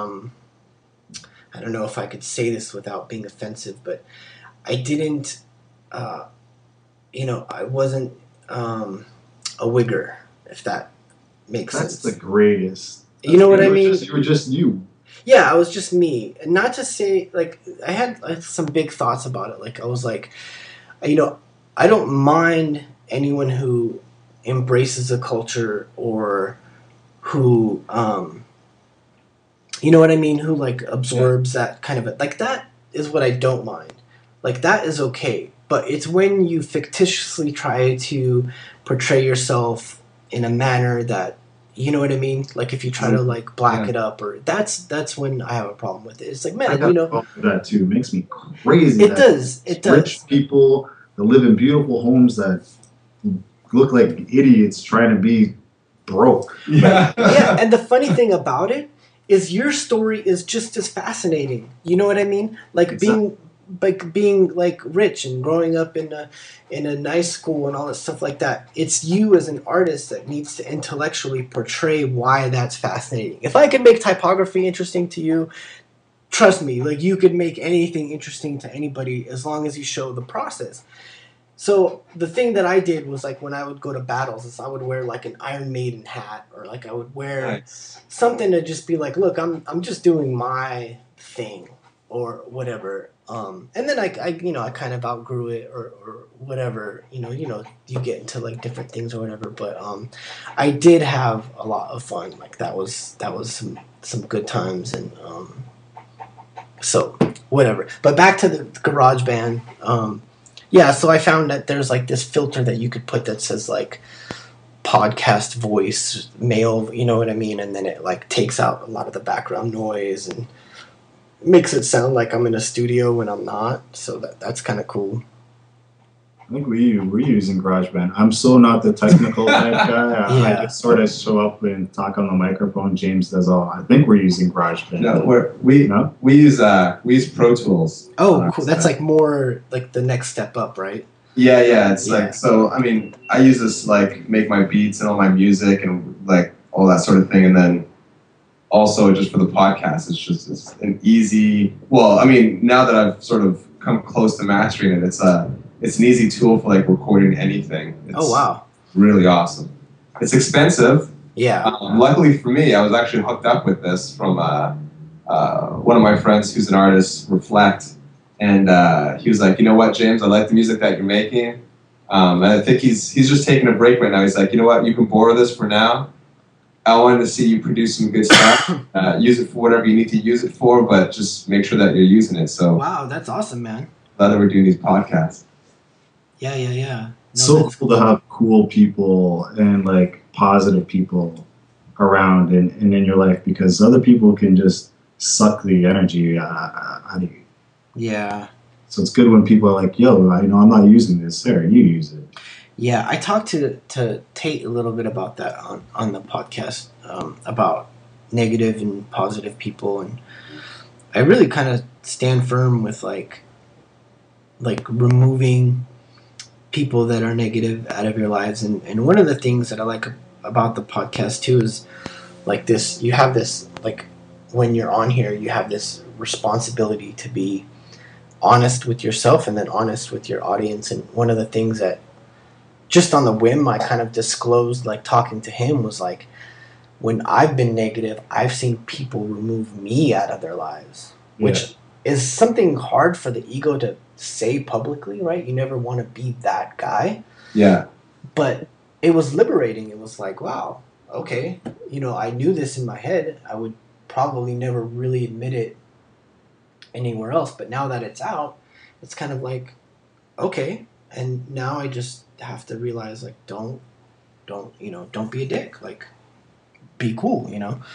I don't know if I could say this without being offensive, but I didn't. I wasn't a wigger, if that makes sense. That's the greatest. You know what I mean? You were just you. Yeah, I was just me. And not to say, like, I had some big thoughts about it. Like, I was like, I don't mind anyone who embraces a culture or who, you know what I mean? Who, like, absorbs that kind of, like, that is what I don't mind. Like, that is okay. But it's when you fictitiously try to portray yourself in a manner that, you know what I mean? Like if you try to like black it up, or that's when I have a problem with it. It's like, man, I got a problem with that too. It makes me crazy. It does. Rich people that live in beautiful homes that look like idiots trying to be broke. Yeah. Yeah, and the funny thing about it is your story is just as fascinating. You know what I mean? Like being like rich and growing up in a nice school and all that stuff like that. It's you as an artist that needs to intellectually portray why that's fascinating. If I could make typography interesting to you, trust me, like you could make anything interesting to anybody as long as you show the process. So the thing that I did was like when I would go to battles is I would wear like an Iron Maiden hat, or like I would wear something to just be like, look, I'm just doing my thing or whatever. And then I kind of outgrew it or whatever, you get into like different things or whatever, but I did have a lot of fun. Like that was some good times, and So whatever. But back to the GarageBand. Yeah, so I found that there's like this filter that you could put that says like podcast voice male, you know what I mean? And then it like takes out a lot of the background noise and makes it sound like I'm in a studio when I'm not. So that's kind of cool. I think we're using GarageBand. I'm so not the technical type guy. Yeah. I just sort of show up and talk on the microphone. James does all. I think we're using GarageBand. No, we use Pro Tools. Oh, cool. That's like more like the next step up, right? Yeah. It's like, so, I mean, I use this like make my beats and all my music and like all that sort of thing. And then also just for the podcast, it's an easy, well, I mean, now that I've sort of come close to mastering it, it's an easy tool for like recording anything. It's wow. really awesome. It's expensive. Yeah. Luckily for me, I was actually hooked up with this from one of my friends who's an artist, Reflect. And he was like, you know what, James, I like the music that you're making. And I think he's just taking a break right now. He's like, you know what, you can borrow this for now. I wanted to see you produce some good stuff. Use it for whatever you need to use it for, but just make sure that you're using it. So wow, that's awesome, man. Glad that we're doing these podcasts. Yeah. So cool to have cool people and like positive people around and in your life, because other people can just suck the energy out of you. Yeah. So it's good when people are like, yo, I'm not using this. Sarah, you use it. Yeah, I talked to Tate a little bit about that on the podcast, about negative and positive people, and I really kind of stand firm with like removing people that are negative out of your lives. And one of the things that I like about the podcast too is like this, you have this, like when you're on here, you have this responsibility to be honest with yourself and then honest with your audience. And one of the things that just on the whim I kind of disclosed, like talking to him, was like, when I've been negative, I've seen people remove me out of their lives, which is something hard for the ego to say publicly, right? You never want to be that guy. Yeah. But it was liberating. It was like, wow, okay, I knew this in my head. I would probably never really admit it anywhere else, but now that it's out, it's kind of like, okay, and now I just have to realize, like, don't be a dick, like, be cool,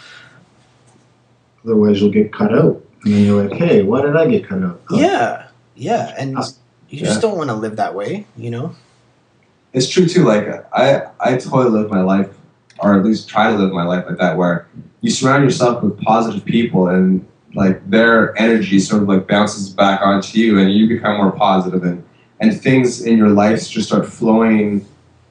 Otherwise you'll get cut out, and then you're like, hey, why did I get cut out? Yeah, and you just don't want to live that way, It's true too. Like I totally live my life, or at least try to live my life like that, where you surround yourself with positive people, and like their energy sort of like bounces back onto you, and you become more positive, and things in your life just start flowing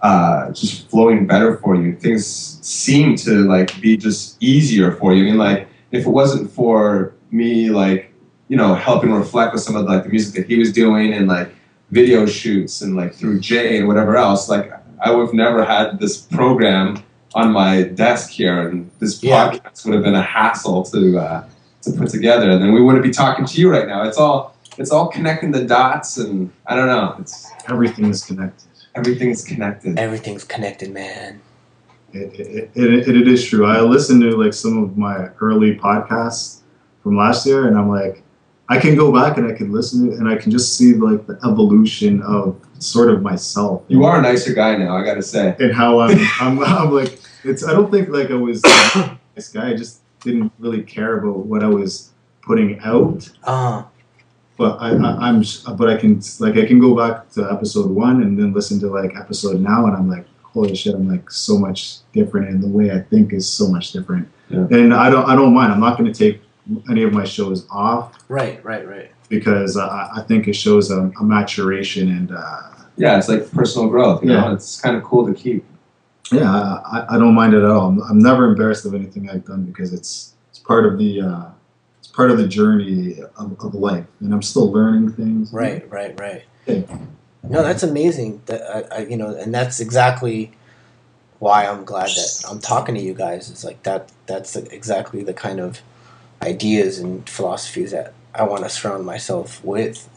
better for you. Things seem to like be just easier for you. I mean, like if it wasn't for me, like helping Reflect with some of like the music that he was doing and like video shoots and like through Jay and whatever else, like I would have never had this program on my desk here, and this podcast would have been a hassle to put together, and then we wouldn't be talking to you right now. It's all connecting the dots, and I don't know. Everything is connected. Everything's connected. Everything's connected, man. It is true. I listened to like some of my early podcasts from last year, and I'm like, I can go back and I can listen to it, and I can just see like the evolution of sort of myself. You are a nicer guy now, I gotta say. And how I'm like, I don't think like I was this guy. I just didn't really care about what I was putting out. But I can go back to episode 1 and then listen to like episode now, and I'm like, holy shit, I'm like so much different, and the way I think is so much different. Yeah. And I don't mind. I'm not going to take any of my shows off. Right. Because I think it shows a maturation and. Yeah, it's like personal growth. You know, it's kind of cool to keep. Yeah, I don't mind it at all. I'm never embarrassed of anything I've done, because it's part of the journey of life, and I'm still learning things. Right. Yeah. No, that's amazing. That I and that's exactly why I'm glad that I'm talking to you guys. It's like that's exactly the kind of ideas and philosophies that I want to surround myself with,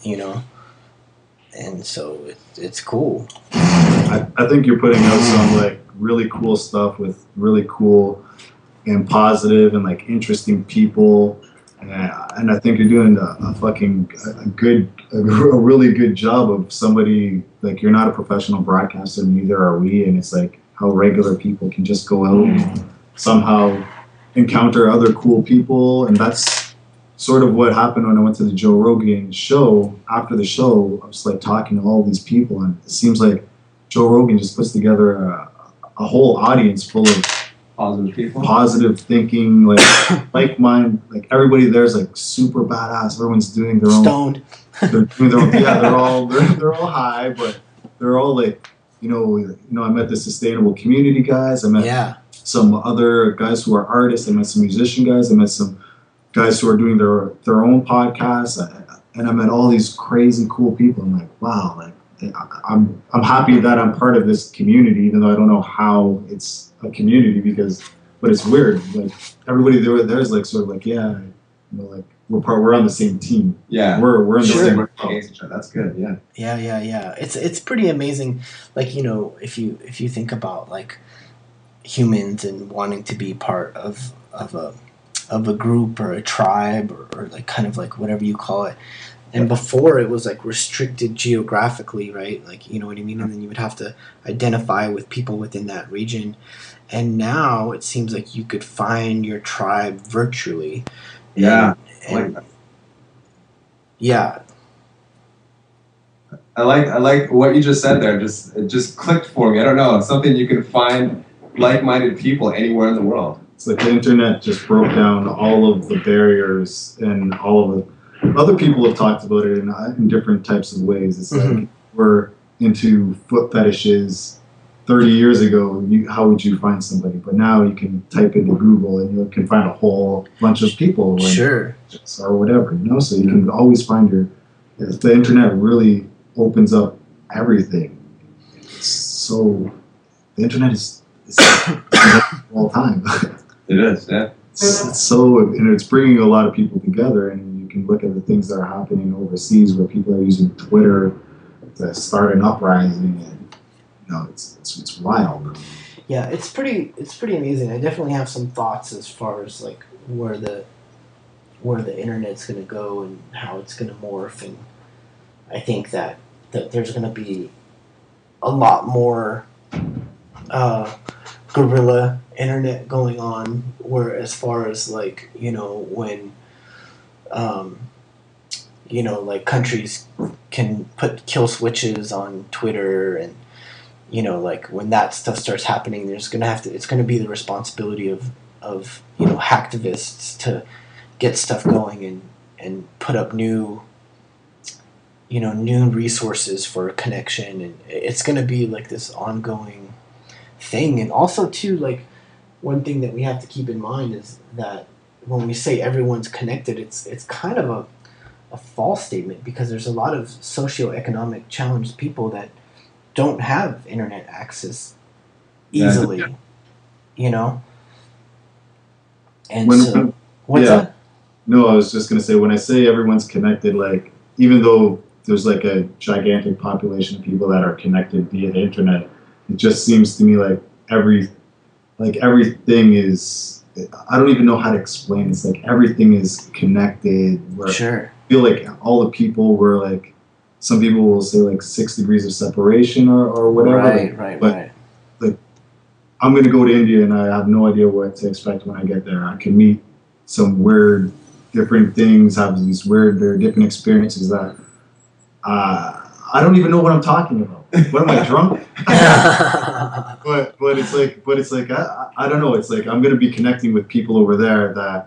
and so it's cool. I think you're putting out some like really cool stuff with really cool and positive and like interesting people, And I think you're doing a really good job of somebody, like, you're not a professional broadcaster, neither are we, and it's like how regular people can just go out and somehow encounter other cool people. And that's sort of what happened when I went to the Joe Rogan show. After the show, I was like talking to all these people, and it seems like Joe Rogan just puts together a whole audience full of positive thinking, like mind, like everybody there's like super badass. Everyone's doing their own stoned. They're doing their own, yeah, they're all high, but they're all like, I met the sustainable community guys. I met some other guys who are artists. I met some musician guys. I met some guys who are doing their own podcasts, and I met all these crazy cool people. I'm like, wow, like I'm happy that I'm part of this community, even though I don't know how it's a community, but it's weird. Like everybody there's like sort of like, yeah, like we're on the same team. Yeah, we're in the same boat. That's good. Yeah. Yeah. It's pretty amazing. Like, if you think about like humans and wanting to be part of a group or a tribe or like kind of like whatever you call it. And before it was like restricted geographically, right? Like, you know what I mean? And then you would have to identify with people within that region. And now it seems like you could find your tribe virtually. Yeah. Yeah. I like what you just said there. It just clicked for me. I don't know. It's something you can find like-minded people anywhere in the world. It's like the internet just broke down all of the barriers, and all of the other people have talked about it in different types of ways. It's like we're into foot fetishes 30 years ago. How would you find somebody? But now you can type into Google and you can find a whole bunch of people. Sure. Or whatever, so you can always find the internet really opens up everything. So the internet is all the time. It is, yeah. It's bringing a lot of people together, and you can look at the things that are happening overseas where people are using Twitter to start an uprising, and it's wild. Yeah, it's pretty amazing. I definitely have some thoughts as far as like where the internet's going to go and how it's going to morph, and I think that there's going to be a lot more guerrilla internet going on, where as far as like when like countries can put kill switches on Twitter, and like when that stuff starts happening, it's going to be the responsibility of hacktivists to get stuff going and put up new resources for connection, and it's going to be like this ongoing thing. And also too, like one thing that we have to keep in mind is that when we say everyone's connected, it's kind of a false statement, because there's a lot of socioeconomic challenged people that don't have internet access easily, and what's that? No, I was just going to say, when I say everyone's connected, like, even though there's like a gigantic population of people that are connected via the internet, it just seems to me like everything is, I don't even know how to explain it. It's like everything is connected. Sure. I feel like all the people were like, some people will say like 6 degrees of separation or whatever. Right. Like, I'm going to go to India and I have no idea what to expect when I get there. I can meet some weird, different things, have these weird, very different experiences that I don't even know what I'm talking about. What am I, drunk? but it's like I don't know. It's like I'm going to be connecting with people over there that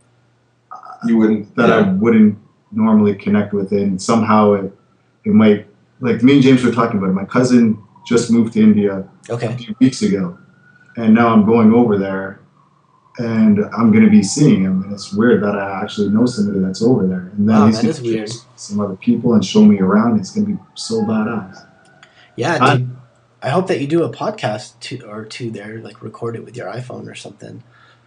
I wouldn't normally connect with, and somehow it might, like me and James were talking about it. My cousin just moved to India a few weeks ago, and now I'm going over there, and I'm going to be seeing him, and it's weird that I actually know somebody that's over there, and then he's going to meet some other people and show me around. It's going to be so badass. Yeah, dude, I hope that you do a podcast or two there, like record it with your iPhone or something.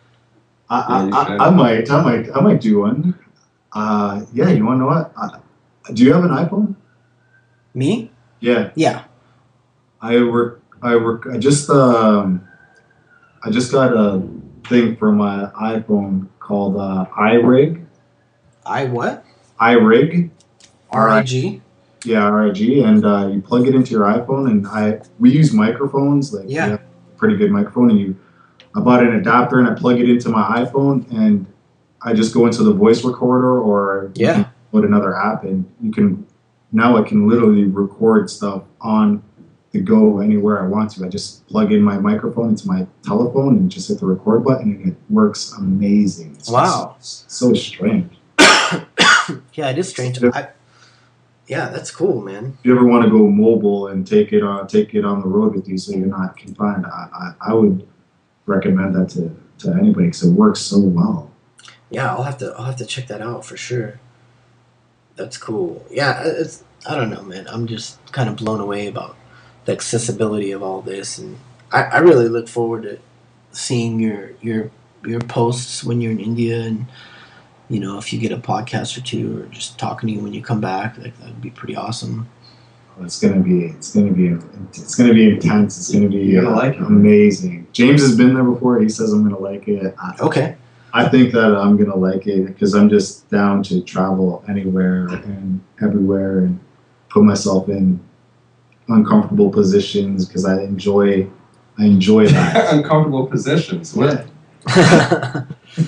I might do one. Yeah, you want to know what? Do you have an iPhone? Me? Yeah. Yeah. I just got a thing for my iPhone called iRig. What? iRig. RIG? Yeah, RIG, and you plug it into your iPhone, and we use microphones, like Yeah. we have a pretty good microphone, and I bought an adapter and I plug it into my iPhone, and I just go into the voice recorder, or you can download another app, and now I can literally record stuff on the go anywhere I want to. I just plug in my microphone into my telephone and just hit the record button, and it works amazing. It's so strange. Yeah, it is strange. Yeah, that's cool, man. If you ever want to go mobile and take it on the road with you, so you're not confined, I would recommend that to anybody because it works so well. Yeah, I'll have to check that out for sure. That's cool. Yeah, I don't know, man. I'm just kind of blown away about the accessibility of all this, and I really look forward to seeing your posts when you're in India, and you know, if you get a podcast or two, or just talking to you when you come back, like that'd be pretty awesome. It's gonna be intense. It's gonna be You're gonna like it. Amazing. James has been there before. He says I'm gonna like it. Okay. I think that I'm gonna like it because I'm just down to travel anywhere and everywhere and put myself in uncomfortable positions because I enjoy that. Uncomfortable positions. What? Yeah.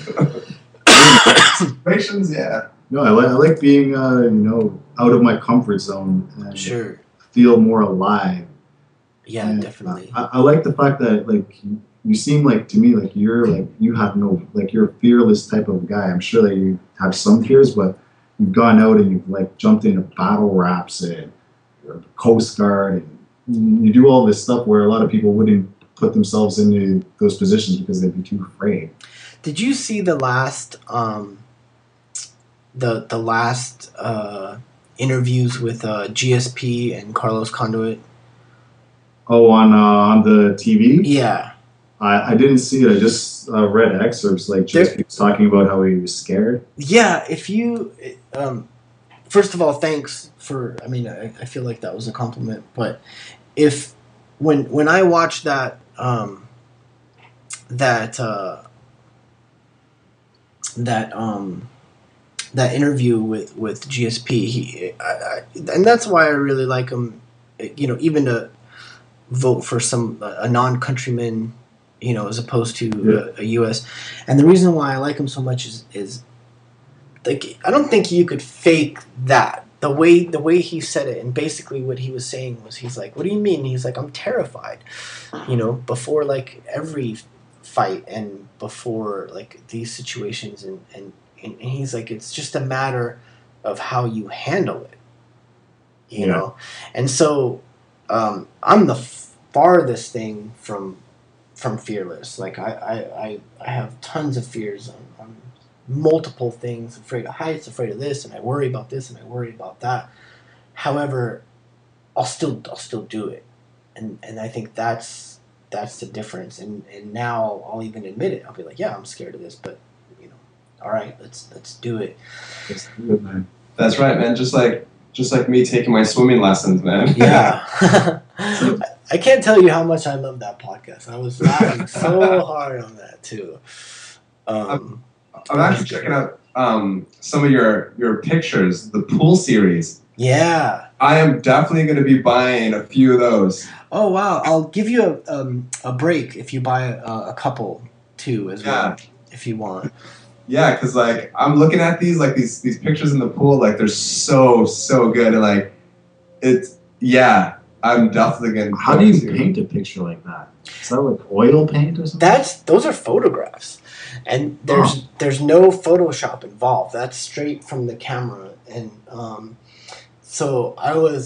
Situations, yeah. No, I like being out of my comfort zone and Sure. feel more alive. Yeah, and definitely. I like the fact that like you seem like to me like you're a fearless type of guy. I'm sure that you have some fears, but you've gone out and you've like jumped into battle raps and you're the Coast Guard and you do all this stuff where a lot of people wouldn't put themselves into those positions because they'd be too afraid. Did you see the last interviews with GSP and Carlos Conduit? Oh, on the TV? Yeah. I didn't see it. I just read excerpts like GSP was talking about how he was scared. Yeah, if you first of all, thanks for. I mean, I feel like that was a compliment, but if when I watched that that interview with GSP, and that's why I really like him. You know, even to vote for a non-countryman, you know, as opposed to a U.S. And the reason why I like him so much is like I don't think you could fake that. The way he said it, and basically what he was saying was, he's like, "What do you mean?" He's like, "I'm terrified," you know, before like every fight and before like these situations, and he's like, it's just a matter of how you handle it, you know. And so I'm the farthest thing from fearless. Like I have tons of fears on multiple things, afraid of heights, afraid of this, and I worry about this and I worry about that. However, I'll still do it, and I think that's the difference. And now I'll even admit it. I'll be like, yeah, I'm scared of this, but you know, all right, let's do it. Let's do it, man. That's right, man. Just like me taking my swimming lessons, man. Yeah. I can't tell you how much I love that podcast. I was laughing so hard on that too. I'm actually checking out some of your pictures, the pool series. Yeah. I am definitely going to be buying a few of those. Oh wow! I'll give you a break if you buy a couple too as well, if you want. Yeah, because like I'm looking at these these pictures in the pool, like they're so good, and like I'm definitely gonna. How do you paint a picture like that? Is that like oil paint or something? Those are photographs, and there's no Photoshop involved. That's straight from the camera, and so I was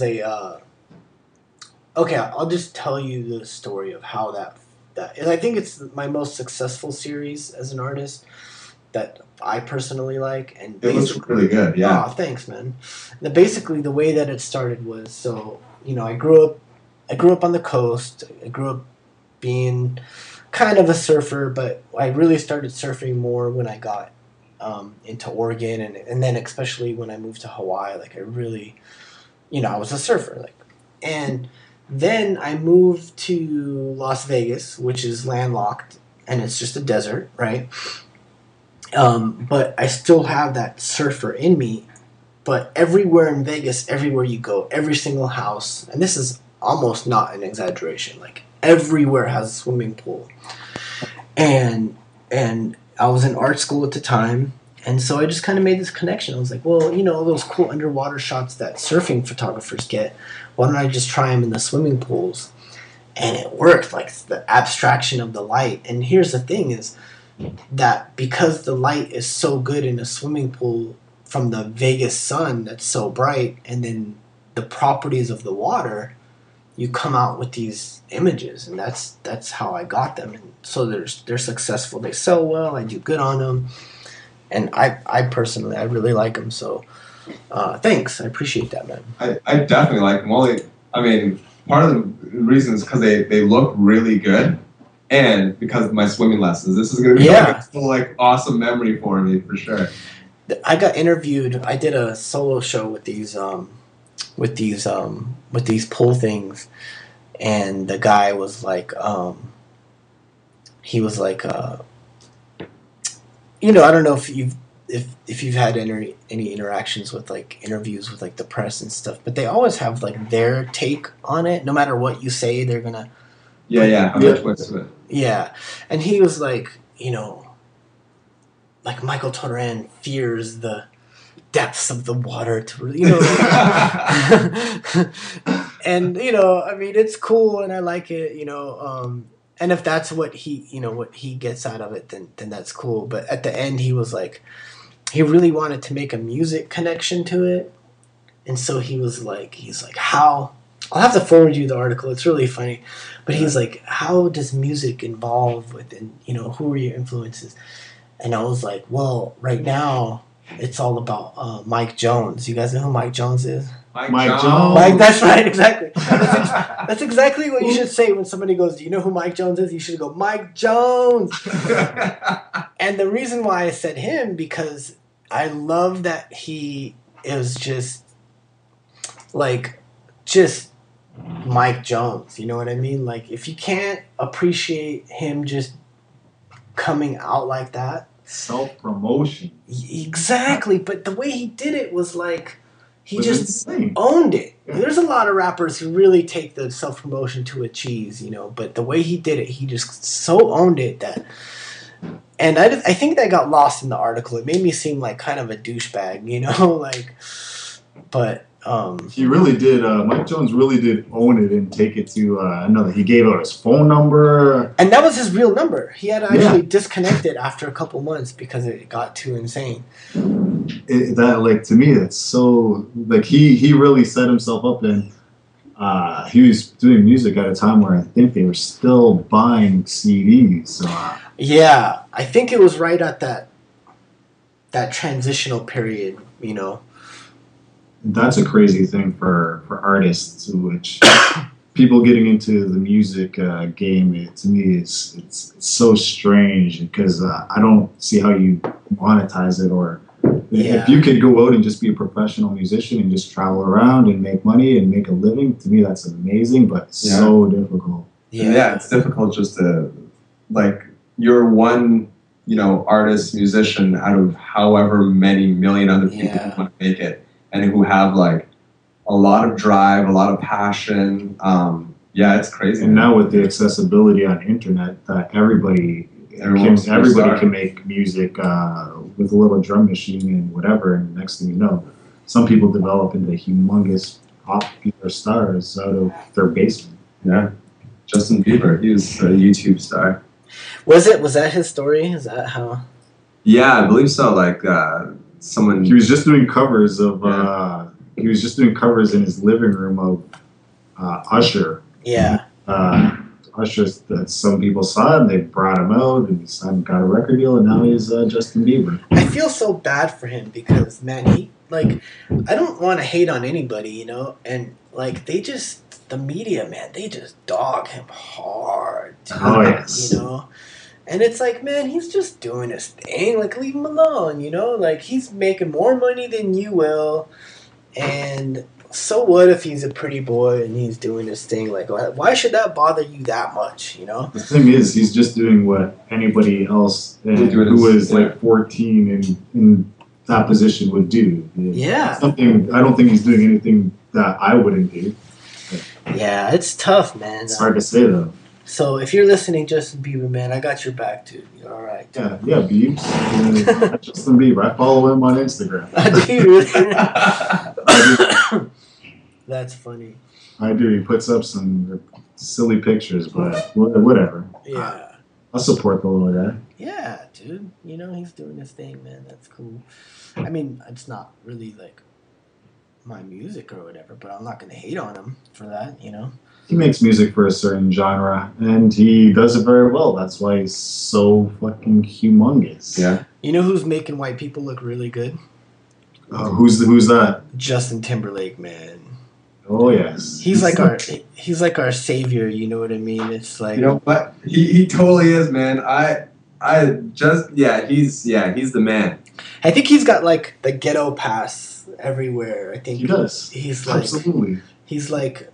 okay. I'll just tell you the story of how that. And I think it's my most successful series as an artist that I personally like. And it looks really good. Yeah. Oh, thanks, man. Basically, the way that it started was, so you know, I grew up on the coast. I grew up being kind of a surfer, but I really started surfing more when I got into Oregon, and then especially when I moved to Hawaii. Like I really, you know, I was a surfer. Like, and then I moved to Las Vegas, which is landlocked, and it's just a desert, right? But I still have that surfer in me. But everywhere in Vegas, everywhere you go, every single house, and this is almost not an exaggeration, like everywhere has a swimming pool. And I was in art school at the time, and so I just kind of made this connection. I was like, well, those cool underwater shots that surfing photographers get, why don't I just try them in the swimming pools? And it worked, like the abstraction of the light. And here's the thing is that because the light is so good in a swimming pool from the Vegas sun that's so bright, and then the properties of the water, you come out with these images, and that's how I got them. And so they're successful. They sell well. I do good on them, and I personally I really like them. So thanks, I appreciate that, man. I definitely like them. Part of the reason is because they look really good, and because of my swimming lessons. This is gonna be like awesome memory for me for sure. I got interviewed. I did a solo show with these pull things, and the guy was like, he was like, I don't know if you've had any interactions with like interviews with like the press and stuff, but they always have like their take on it. No matter what you say, they're gonna have a twist to it. Yeah, and he was like, like Michael Toran fears the depths of the water to and it's cool and I like it, and if that's what he gets out of it, then that's cool. But at the end he was like, he really wanted to make a music connection to it, and so he's like how, I'll have to forward you the article, it's really funny, but he's like, how does music involve within, who are your influences? And I was like, well, right now it's all about Mike Jones. You guys know who Mike Jones is? Mike Jones. Mike, that's right, exactly. That's exactly what you should say when somebody goes, do you know who Mike Jones is? You should go, Mike Jones. And the reason why I said him, because I love that he is just Mike Jones. You know what I mean? Like, if you can't appreciate him just coming out like that, self-promotion. Exactly, but the way he did it was like he just insane. Owned it. Yeah. There's a lot of rappers who really take the self-promotion to a cheese, but the way he did it, he just so owned it that. And I think that got lost in the article. It made me seem like kind of a douchebag, but. He really did. Mike Jones really did own it and take it to another. He gave out his phone number, and that was his real number. He had actually disconnected after a couple months because it got too insane. To me, that's so like he really set himself up, and he was doing music at a time where I think they were still buying CDs. So, yeah, I think it was right at that transitional period, That's a crazy thing for artists, which people getting into the music game. To me, it's so strange because I don't see how you monetize it, or if you could go out and just be a professional musician and just travel around and make money and make a living. To me, that's amazing, but so difficult. Yeah, it's difficult just to you're one artist, musician out of however many million other people who want to make it. And who have a lot of drive, a lot of passion. It's crazy. And now with the accessibility on internet, that everybody can make music with a little drum machine and whatever. And next thing you know, some people develop into humongous popular stars out of their basement. Yeah, Justin Bieber, he was a YouTube star. Was that his story? Is that how? Yeah, I believe so. Someone. He was just doing covers of. He was just doing covers in his living room of Usher. Yeah. Usher. That some people saw him. They brought him out, and he got a record deal, and now he's Justin Bieber. I feel so bad for him because man, he I don't want to hate on anybody, and the media, man, they just dog him hard. Dude, oh yes. And it's like, man, he's just doing his thing. Leave him alone, he's making more money than you will. And so what if he's a pretty boy and he's doing his thing? Like, why should that bother you that much? You know. The thing is, he's just doing what anybody else who is like 14 and in that position would do. Yeah. Something. I don't think he's doing anything that I wouldn't do. Yeah, it's tough, man. It's hard to say though. So if you're listening, Justin Bieber, man, I got your back, dude. You're all right. Yeah, Biebs. Justin Bieber. I follow him on Instagram. I do. That's funny. I do. He puts up some silly pictures, but whatever. Yeah. I'll support the little guy. Yeah, dude. You know, he's doing his thing, man. That's cool. I mean, it's not really like my music or whatever, but I'm not going to hate on him for that, you know? He makes music for a certain genre, and he does it very well. That's why he's so fucking humongous. Yeah. You know who's making white people look really good? Who's that? Justin Timberlake, man. Oh yes. He's like our savior. You know what I mean? It's like, you know what, he totally is, man. He's the man. I think he's got like the ghetto pass everywhere. I think he does. He's like absolutely. He's like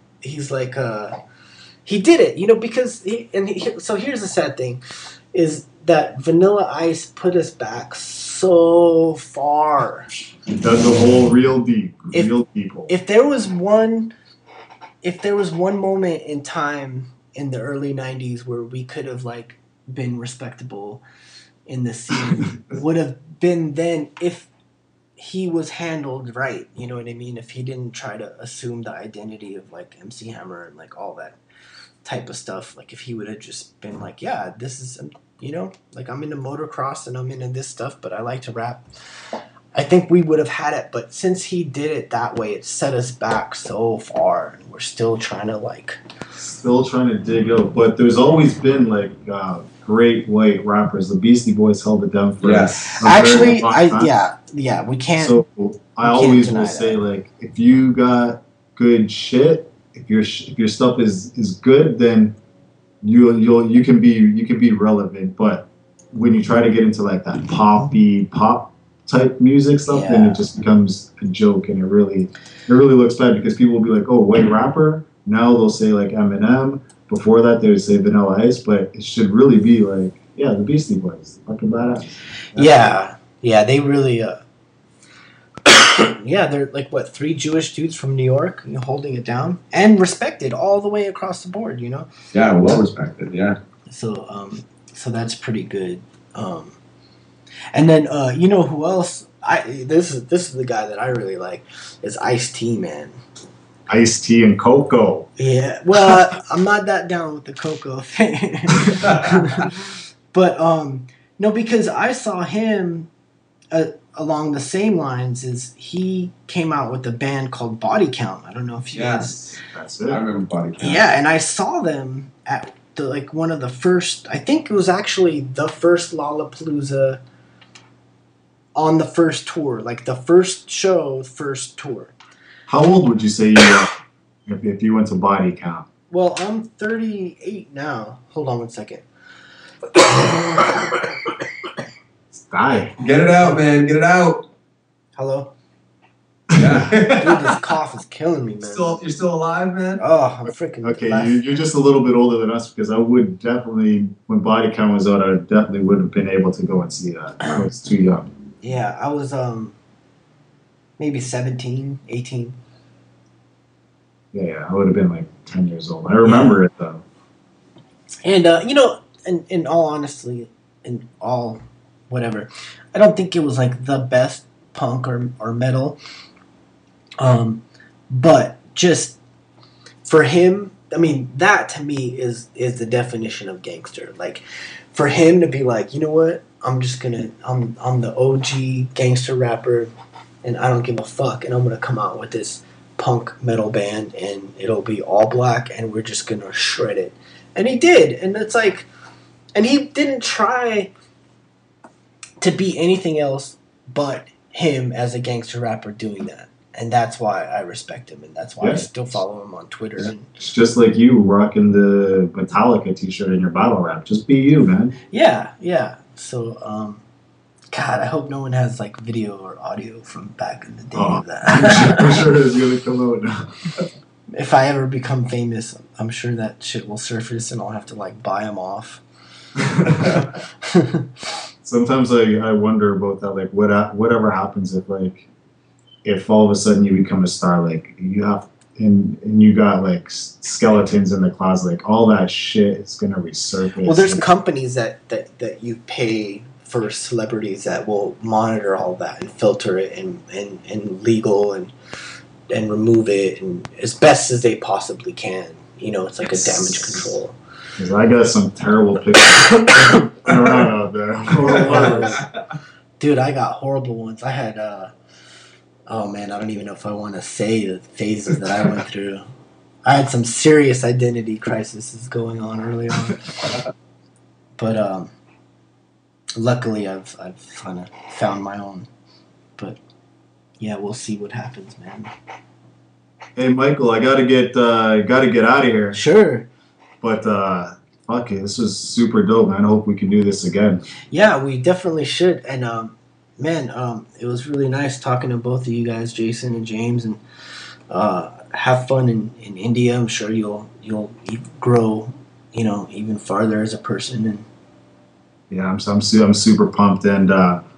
he did it, you know, because so here's the sad thing, is that Vanilla Ice put us back so far. He does the whole real people. If there was one moment in time in the early 90s where we could have like been respectable in the scene, would have been then if he was handled right, you know what I mean? If he didn't try to assume the identity of like MC Hammer and like all that type of stuff, like if he would have just been like, yeah, this is, you know, like I'm into motocross and I'm into this stuff, but I like to rap, I think we would have had it. But since he did it that way, it set us back so far, and we're still trying to dig out. But there's always been like great white rappers. The Beastie Boys held it down for us. Actually, we can't. So I always will say, like, if you got good shit, if your stuff is good, then you can be relevant. But when you try to get into like that pop type music stuff, then it just becomes a joke, and it really looks bad, because people will be like, oh, white rapper. Now they'll say like Eminem. Before that, they would say Vanilla Ice, but it should really be like, the Beastie Boys, fucking badass. Yeah, they really, they're like, what, 3 Jewish dudes from New York, you know, holding it down, and respected all the way across the board, you know? Yeah, well respected, yeah. So that's pretty good. And then, you know who else, this is the guy that I really like, is Ice-T, man. Ice-T and Coco. Yeah, well, I'm not that down with the Coco thing. But, no, because I saw him along the same lines as he came out with a band called Body Count. I don't know if you guys... That's it. I remember Body Count. Yeah, and I saw them at one of the first... I think it was actually the first Lollapalooza on the first tour. Like, the first show, first tour. How old would you say you were if you went to Body Count? Well, I'm 38 now. Hold on one second. Die. Get it out, man. Get it out. Hello? Yeah. Dude, this cough is killing me, man. You're still alive, man? Oh, I'm freaking... Okay, you're just a little bit older than us, because I would definitely, when Body Count was out, I definitely would have been able to go and see that. I was too young. Yeah, I was maybe 17, 18. Yeah, I would have been like 10 years old. I remember it, though. And, you know, in all honesty, in all whatever, I don't think it was like the best punk or metal. But just for him, I mean, that to me is the definition of gangster. Like, for him to be like, you know what, I'm the OG gangster rapper, and I don't give a fuck, and I'm gonna come out with this punk metal band, and it'll be all black, and we're just gonna shred it. And he did, and it's like, and he didn't try to be anything else but him as a gangster rapper doing that. And that's why I respect him, and that's why I still follow him on Twitter. Yeah. It's just like you rocking the Metallica t-shirt in your battle rap. Just be you, man. Yeah. So, God, I hope no one has like video or audio from back in the day of that. I'm sure it's gonna come out now. If I ever become famous, I'm sure that shit will surface, and I'll have to like buy them off. Sometimes I wonder about that, like whatever happens if all of a sudden you become a star, like you have and you got like skeletons in the closet, like all that shit is gonna resurface. Well, there's companies that you pay for celebrities that will monitor all that and filter it and legal and remove it and as best as they possibly can. You know, it's like a damage control. Because I got some terrible pictures around out there. Dude, I got horrible ones. I had, oh man, I don't even know if I want to say the phases that I went through. I had some serious identity crises going on early on. But luckily I've kind of found my own. But yeah, we'll see what happens, man. Hey Michael, I gotta get out of here. Sure. But fuck it, this was super dope, man. I hope we can do this again. Yeah, we definitely should. And man, it was really nice talking to both of you guys, Jason and James, and have fun in India. I'm sure you'll grow, you know, even farther as a person. And yeah, I'm super pumped, and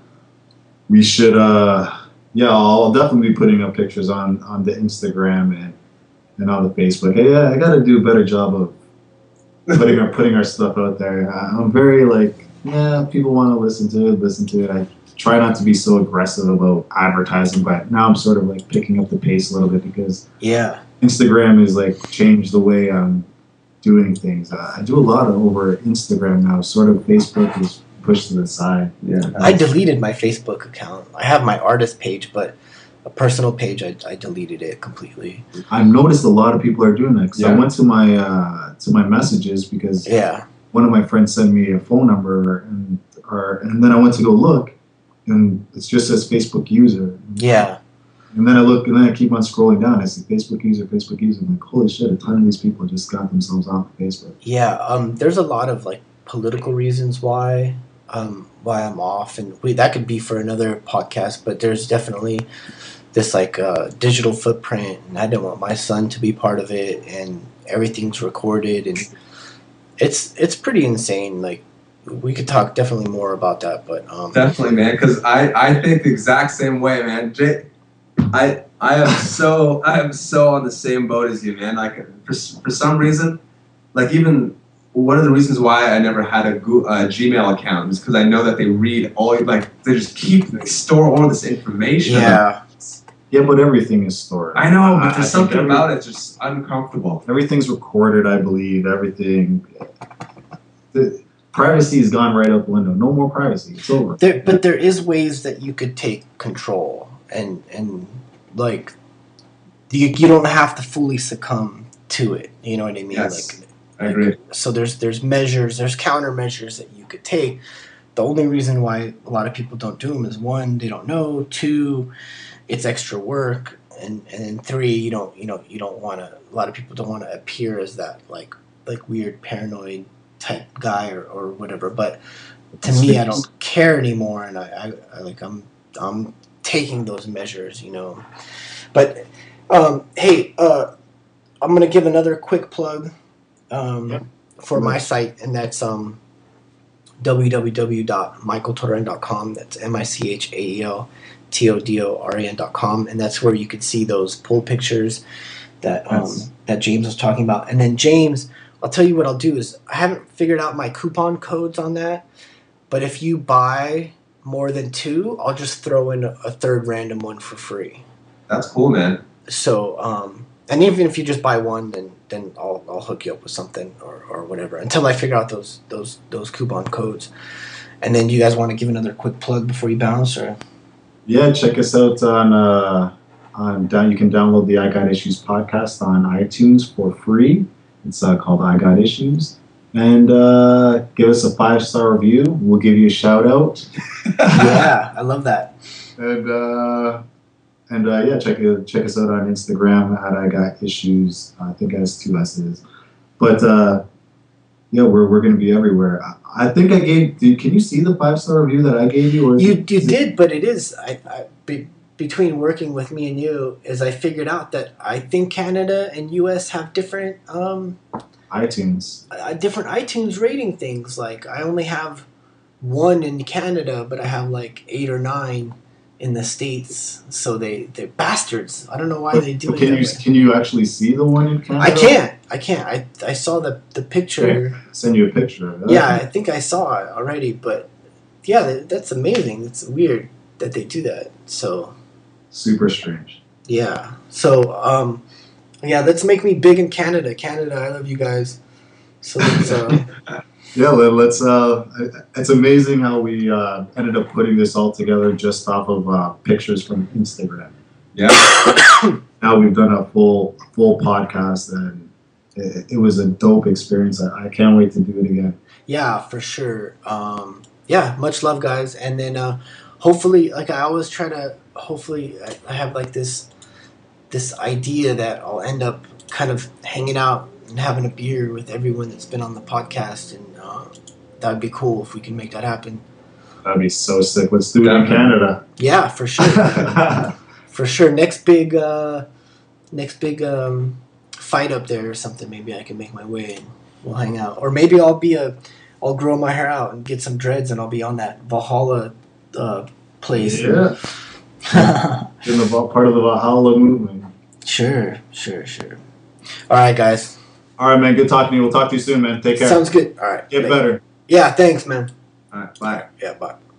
we should I'll definitely be putting up pictures on the Instagram and on the Facebook. Yeah, I got to do a better job of putting our stuff out there. I'm very people want to listen to it. I try not to be so aggressive about advertising, but now I'm sort of like picking up the pace a little bit because Instagram is like changed the way I'm doing things. I do a lot over Instagram now. Sort of Facebook is pushed to the side. Yeah, I deleted my Facebook account. I have my artist page, but a personal page, I deleted it completely. I've noticed a lot of people are doing that because I went to my messages because one of my friends sent me a phone number and then I went to go look and it just says Facebook user. Yeah. And then I look and then I keep on scrolling down. I see Facebook user. I'm like, holy shit! A ton of these people just got themselves off of Facebook. Yeah. There's a lot of like political reasons why I'm off, and that could be for another podcast. But there's definitely this like digital footprint, and I don't want my son to be part of it, and everything's recorded, and it's pretty insane. Like we could talk definitely more about that, but definitely, man, because I think the exact same way, man. I am so on the same boat as you, man. Like for some reason, like even one of the reasons why I never had a Gmail account is because I know that they read they store all this information. Yeah, but everything is stored. I know, but there's something about it just uncomfortable. Everything's recorded, I believe. Everything. The privacy has gone right out the window. No more privacy. It's over. But there is ways that you could take control, and like you don't have to fully succumb to it. You know what I mean? Yes, I agree. So there's measures, there's countermeasures that you could take. The only reason why a lot of people don't do them is one, they don't know. Two, it's extra work, and then three, you don't want to. A lot of people don't want to appear as that like weird paranoid type guy or whatever. But to me, I don't care anymore, and I'm taking those measures, you know. But hey, I'm gonna give another quick plug for my site, and that's www.michaeltodoran.com. That's MICHAELTODORAN.com, and that's where you could see those poll pictures that that James was talking about. And then James, I'll tell you what I'll do is I haven't figured out my coupon codes on that, but if you buy more than two, I'll just throw in a third random one for free. That's cool, man. So and even if you just buy one, then I'll hook you up with something or whatever until I figure out those coupon codes. And then, do you guys want to give another quick plug before you bounce, or? Yeah, check us out on you can download the I Got Issues podcast on iTunes for free. It's called I Got Issues, and give us a 5-star review. We'll give you a shout out. Yeah, I love that. And yeah, check us out on Instagram at I Got Issues. I think it has 2 S's. But yeah, we're going to be everywhere. I think I gave. Can you see the 5-star review that I gave you? Or you did, but it is between working with me and you, is I figured out that I think Canada and U.S. have different iTunes. Different iTunes rating things. Like I only have 1 in Canada, but I have like 8 or 9 in the States. So they're bastards. I don't know why they do it. Can you actually see the one in Canada? I can't. I saw the picture. Okay. I'll send you a picture of that. Yeah, I think I saw it already, but yeah, that's amazing. It's weird that they do that. So super strange. Yeah. So yeah, let's make me big in Canada. Canada, I love you guys. So let's yeah, let's it's amazing how we ended up putting this all together just off of pictures from Instagram. Yeah. Now we've done a full podcast, and it was a dope experience. I can't wait to do it again. Yeah, for sure. Yeah, much love, guys. And then hopefully, like I always try to, hopefully I have like this idea that I'll end up kind of hanging out and having a beer with everyone that's been on the podcast, and that would be cool if we can make that happen. That'd be so sick. Let's do it in Canada. Yeah, for sure. For sure. Next big fight up there or something. Maybe I can make my way and we'll hang out. Or maybe I'll grow my hair out and get some dreads, and I'll be on that Valhalla place. Yeah. In the part of the Valhalla movement. Sure. All right, guys. All right, man. Good talking to you. We'll talk to you soon, man. Take care. Sounds good. All right. Get better. Yeah, thanks, man. All right, bye. Yeah, bye.